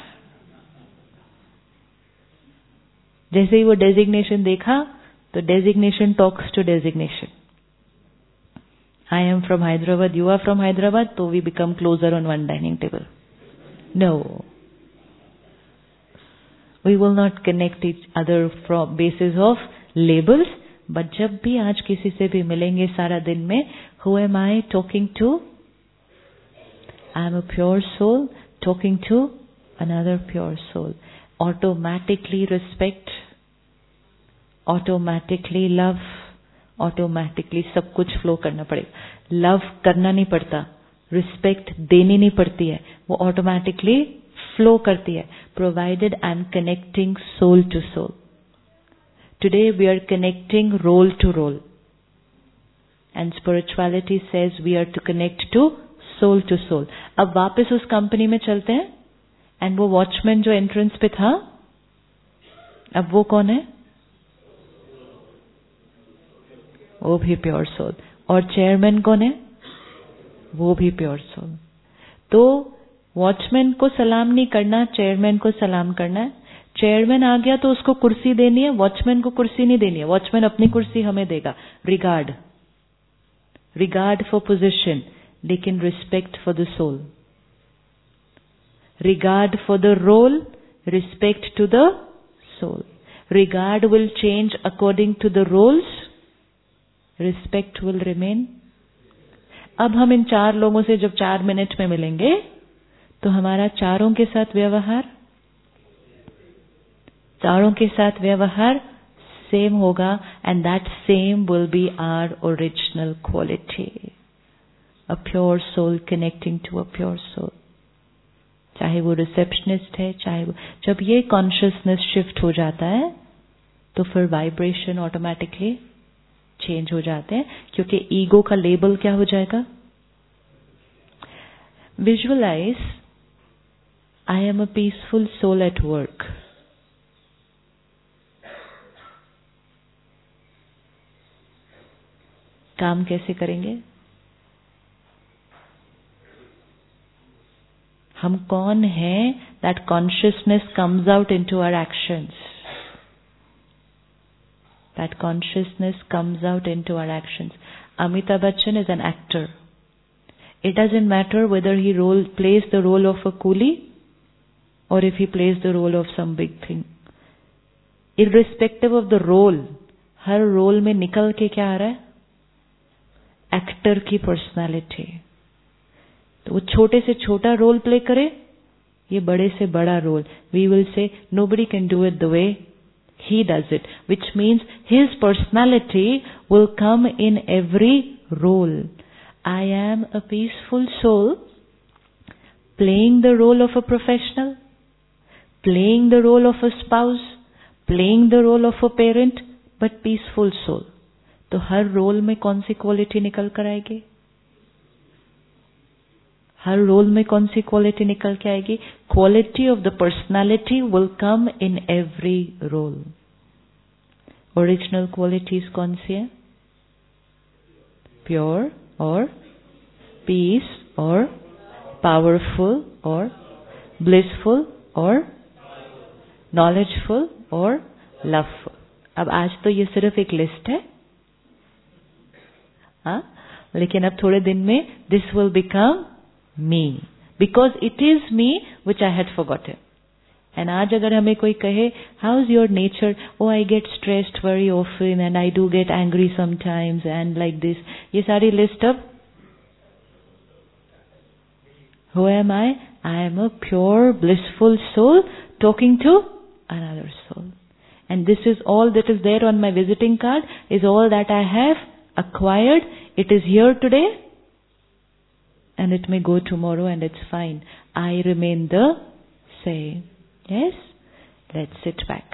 जैसे ही वो डेजिग्नेशन देखा तो designation talks to designation. I am from Hyderabad, you are from Hyderabad, तो we become closer on one dining table. No, we will not connect each other from basis of labels. But जब भी आज किसी से भी मिलेंगे सारा दिन में, who am I talking to? I am a pure soul talking to another pure soul. Automatically respect, automatically love, automatically सब कुछ फ्लो करना पड़ेगा. लव करना नहीं पड़ता, रिस्पेक्ट देनी नहीं पड़ती है, वो ऑटोमेटिकली फ्लो करती है, provided I am connecting soul to soul. Today we are connecting role to role and spirituality says we are to connect to soul to soul. अब वापस उस कंपनी में चलते हैं एंड वो वॉचमैन जो एंट्रेंस पे था, अब वो कौन है? वो भी प्योर सोल. और चेयरमैन कौन है? वो भी प्योर सोल. तो वॉचमैन को सलाम नहीं करना, चेयरमैन को सलाम करना है. चेयरमैन आ गया तो उसको कुर्सी देनी है, वॉचमैन को कुर्सी नहीं देनी है. वॉचमैन अपनी कुर्सी हमें देगा. रिगार्ड, रिगार्ड फॉर पोजीशन, लेकिन respect for the soul. Regard for the role, respect to the soul. Regard will change according to the roles, respect will remain. अब हम इन चार लोगों से जब चार मिनट में मिलेंगे तो हमारा चारों के साथ व्यवहार चारों के साथ व्यवहार सेम होगा, and that same will be our original quality. A pure soul connecting to a pure soul. चाहे वो रिसेप्शनिस्ट है, चाहे वो, जब ये कॉन्शियसनेस शिफ्ट हो जाता है तो फिर वाइब्रेशन ऑटोमेटिकली चेंज हो जाते हैं, क्योंकि ईगो का लेबल क्या हो जाएगा? Visualize I am a peaceful soul at work. काम कैसे करेंगे? हम कौन हैं? That consciousness comes out into our actions. That consciousness comes out into our actions. Amitabh Bachchan is an actor. It doesn't matter whether he role plays the role of a coolie or if he plays the role of some big thing. Irrespective of the role, हर role में निकल के क्या आ रहा है? Actor की personality. तो वो छोटे से छोटा रोल प्ले करे, ये बड़े से बड़ा role. We will say nobody can do it the way he does it, which means his personality will come in every role. I am a peaceful soul playing the role of a professional, playing the role of a spouse, playing the role of a parent, but peaceful soul. तो हर role में कौन सी quality निकल कर आएगी? हर role में कौन सी quality निकल के आएगी? Quality of the personality will come in every role. Original qualities कौन सी है? प्योर और पीस और पावरफुल और ब्लिसफुल और नॉलेजफुल और लवफुल. अब आज तो ये सिर्फ एक लिस्ट है, हाँ, लेकिन अब थोड़े दिन में this will become me, because it is me which I had forgotten. And आज अगर हमें कोई कहे how is your nature, oh I get stressed very often and I do get angry sometimes and like this, ये सारी list अब who am I? I am a pure blissful soul talking to another soul. and this is all that is there on my visiting card, is all that I have acquired. It is here today and it may go tomorrow and it's fine. I remain the same. Yes? Let's sit back.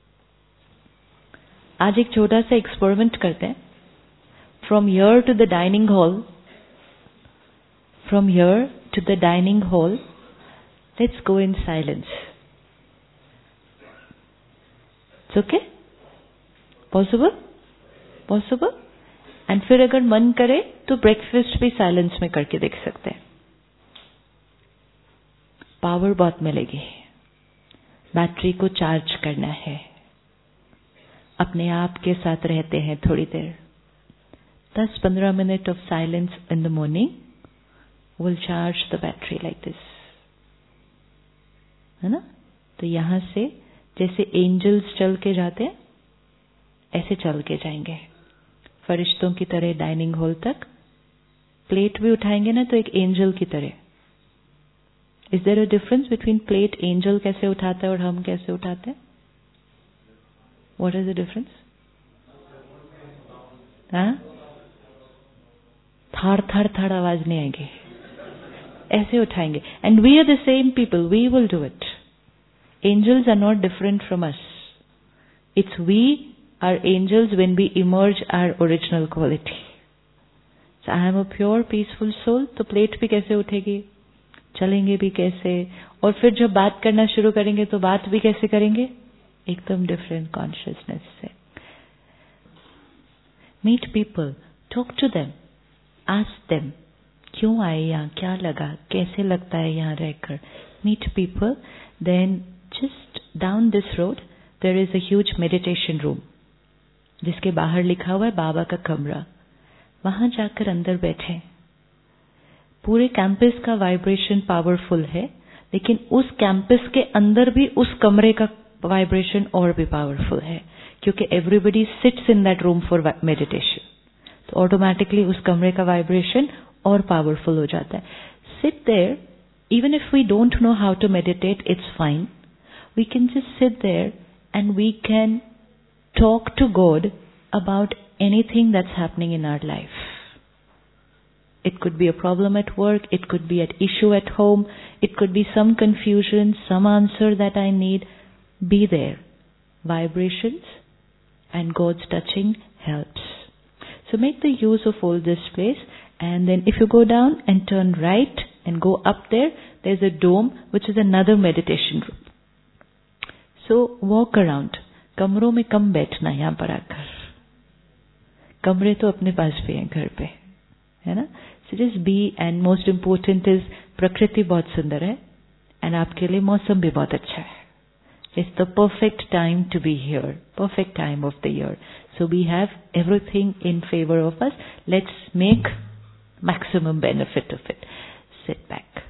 आज एक छोटा सा experiment करते हैं. From here to the dining hall, from here to the dining hall, let's go in silence. It's okay? Possible? Possible? And फिर अगर मन करे तो ब्रेकफास्ट भी साइलेंस में करके देख सकते हैं. पावर बहुत मिलेगी. बैटरी को चार्ज करना है. अपने आप के साथ रहते हैं थोड़ी देर. दस पंद्रह minute of silence in the morning will charge the battery like this. है ना? तो यहां से जैसे एंजल्स चल के जाते हैं ऐसे चल के जाएंगे फरिश्तों की तरह डाइनिंग हॉल तक. प्लेट भी उठाएंगे ना तो एक एंजल की तरह. Is there a difference between plate angel कैसे उठाता है और हम कैसे उठाते हैं? What is the difference? हाँ, थाड़ थाड़ थाड़ आवाज नहीं आएगी. ऐसे उठाएंगे. And we are the same people. We will do it. Angels are not different from us. It's we are angels when we emerge our original quality. So I am a pure peaceful soul. तो plate भी कैसे उठेगी, चलेंगे भी कैसे, और फिर जब बात करना शुरू करेंगे तो बात भी कैसे करेंगे? एकदम डिफरेंट कॉन्शियसनेस से. Meet people, talk to them, ask them क्यों आए यहाँ, क्या लगा, कैसे लगता है यहाँ रहकर. Meet people. Then just down this road there is a huge meditation room जिसके बाहर लिखा हुआ है बाबा का कमरा. वहां जाकर अंदर बैठे. पूरे कैंपस का वाइब्रेशन पावरफुल है, लेकिन उस कैंपस के अंदर भी उस कमरे का वाइब्रेशन और भी पावरफुल है, क्योंकि everybody sits in that room for meditation. तो ऑटोमेटिकली उस कमरे का वाइब्रेशन और पावरफुल हो जाता है. Sit there. Even if we don't know how to meditate, it's fine. We can just sit there and we can talk to God about anything that's happening in our life. It could be a problem at work, it could be an issue at home, it could be some confusion, some answer that I need. Be there. Vibrations and God's touching helps. So make the use of all this place, and then if you go down and turn right and go up there, there's a dome which is another meditation room. So walk around. कमरों में कम बैठना यहाँ पर आकर. कमरे तो अपने पास भी हैं घर पे, है ना? So just be, and most important is प्रकृति बहुत सुंदर है and आपके लिए मौसम भी बहुत अच्छा है. It's the perfect time to be here. Perfect time of the year. So we have everything in favor of us. Let's make maximum benefit of it. Sit back.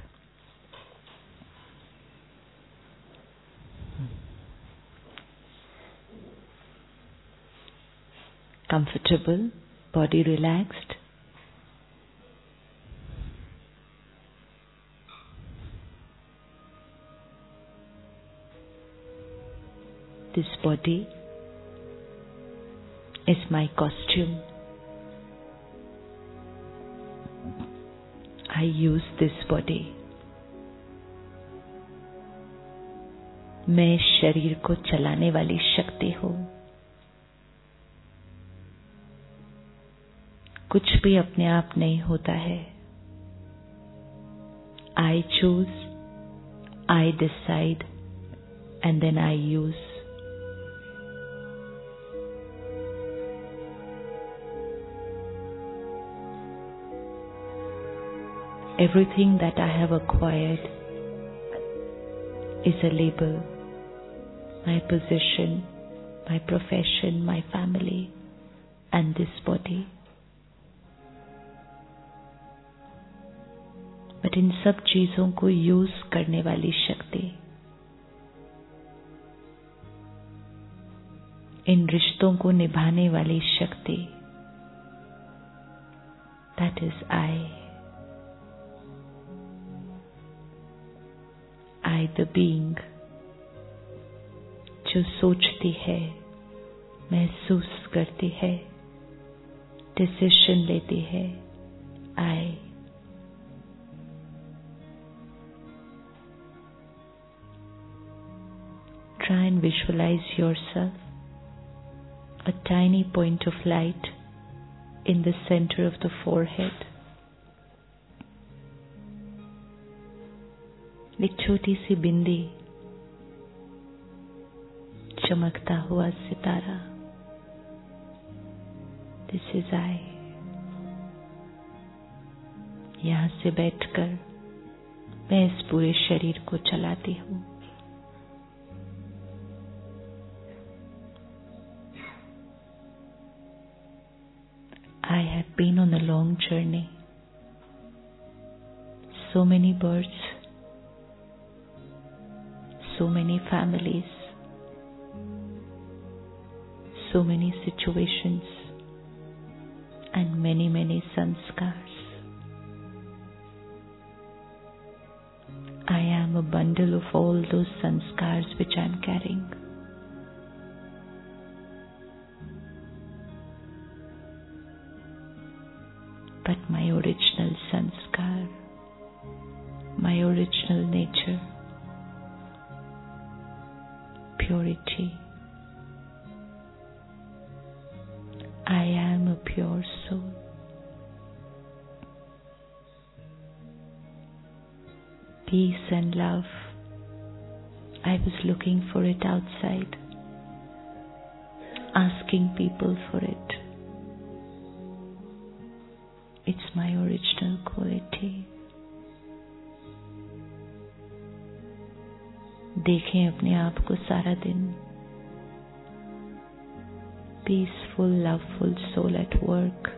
Comfortable, body relaxed. This body is my costume. I use this body. मैं शरीर को चलाने वाली शक्ति हूं. कुछ भी अपने आप नहीं होता है. I choose, I decide, and then I use. Everything that I have acquired is a label. My position, my profession, my family, and this body. But इन सब चीजों को यूज करने वाली शक्ति, इन रिश्तों को निभाने वाली शक्ति, that is I. I the being जो सोचती है, महसूस करती है, डिसीजन लेती है, आए। Try and visualize yourself a tiny point of light in the center of the forehead. एक छोटी सी बिंदी, चमकता हुआ सितारा। This is I. यहां से बैठकर मैं इस पूरे शरीर को चलाती हूं। I have been on a long journey. So many births, so many families, so many situations, and many, many sanskars. I am a bundle of all those sanskars which I am carrying. But my original sanskar, my original nature, purity, I am a pure soul. Peace and love, I was looking for it outside, asking people for it. It's my original quality. देखें अपने आप को सारा दिन, peaceful, loveful soul at work.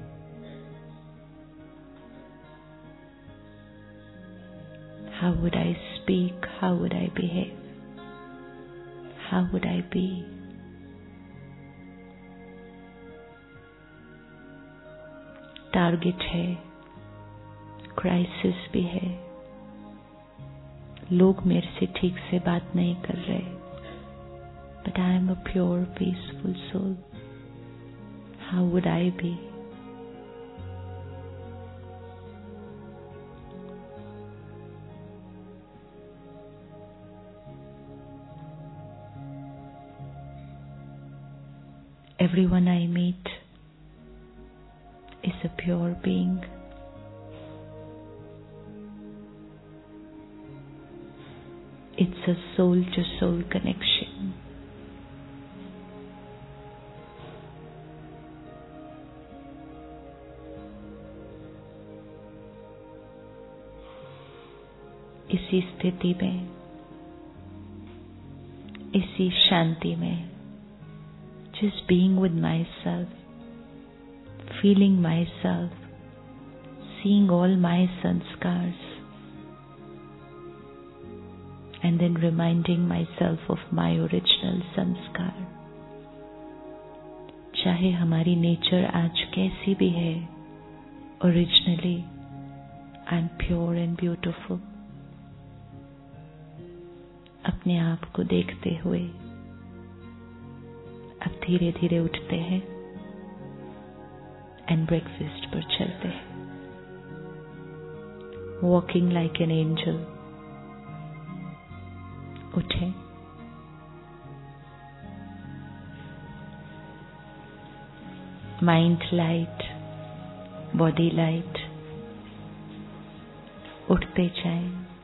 How would I speak? How would I behave? How would I be? Target है, crisis भी है, लोग मेरे से ठीक से बात नहीं कर रहे, but I am a pure, peaceful soul. How would I be? Everyone I meet is a pure being. It's a soul to soul connection. इसी स्थिति में, इसी शांति में, just being with myself, feeling myself, seeing all my sanskars, and then reminding myself of my original sanskar. चाहे हमारी nature आज कैसी भी है, originally I am pure and beautiful. अपने आप को देखते हुए अब धीरे धीरे उठते हैं and breakfast पर चलते हैं, walking like an angel. उठे, mind light, body light, उठते जाएं,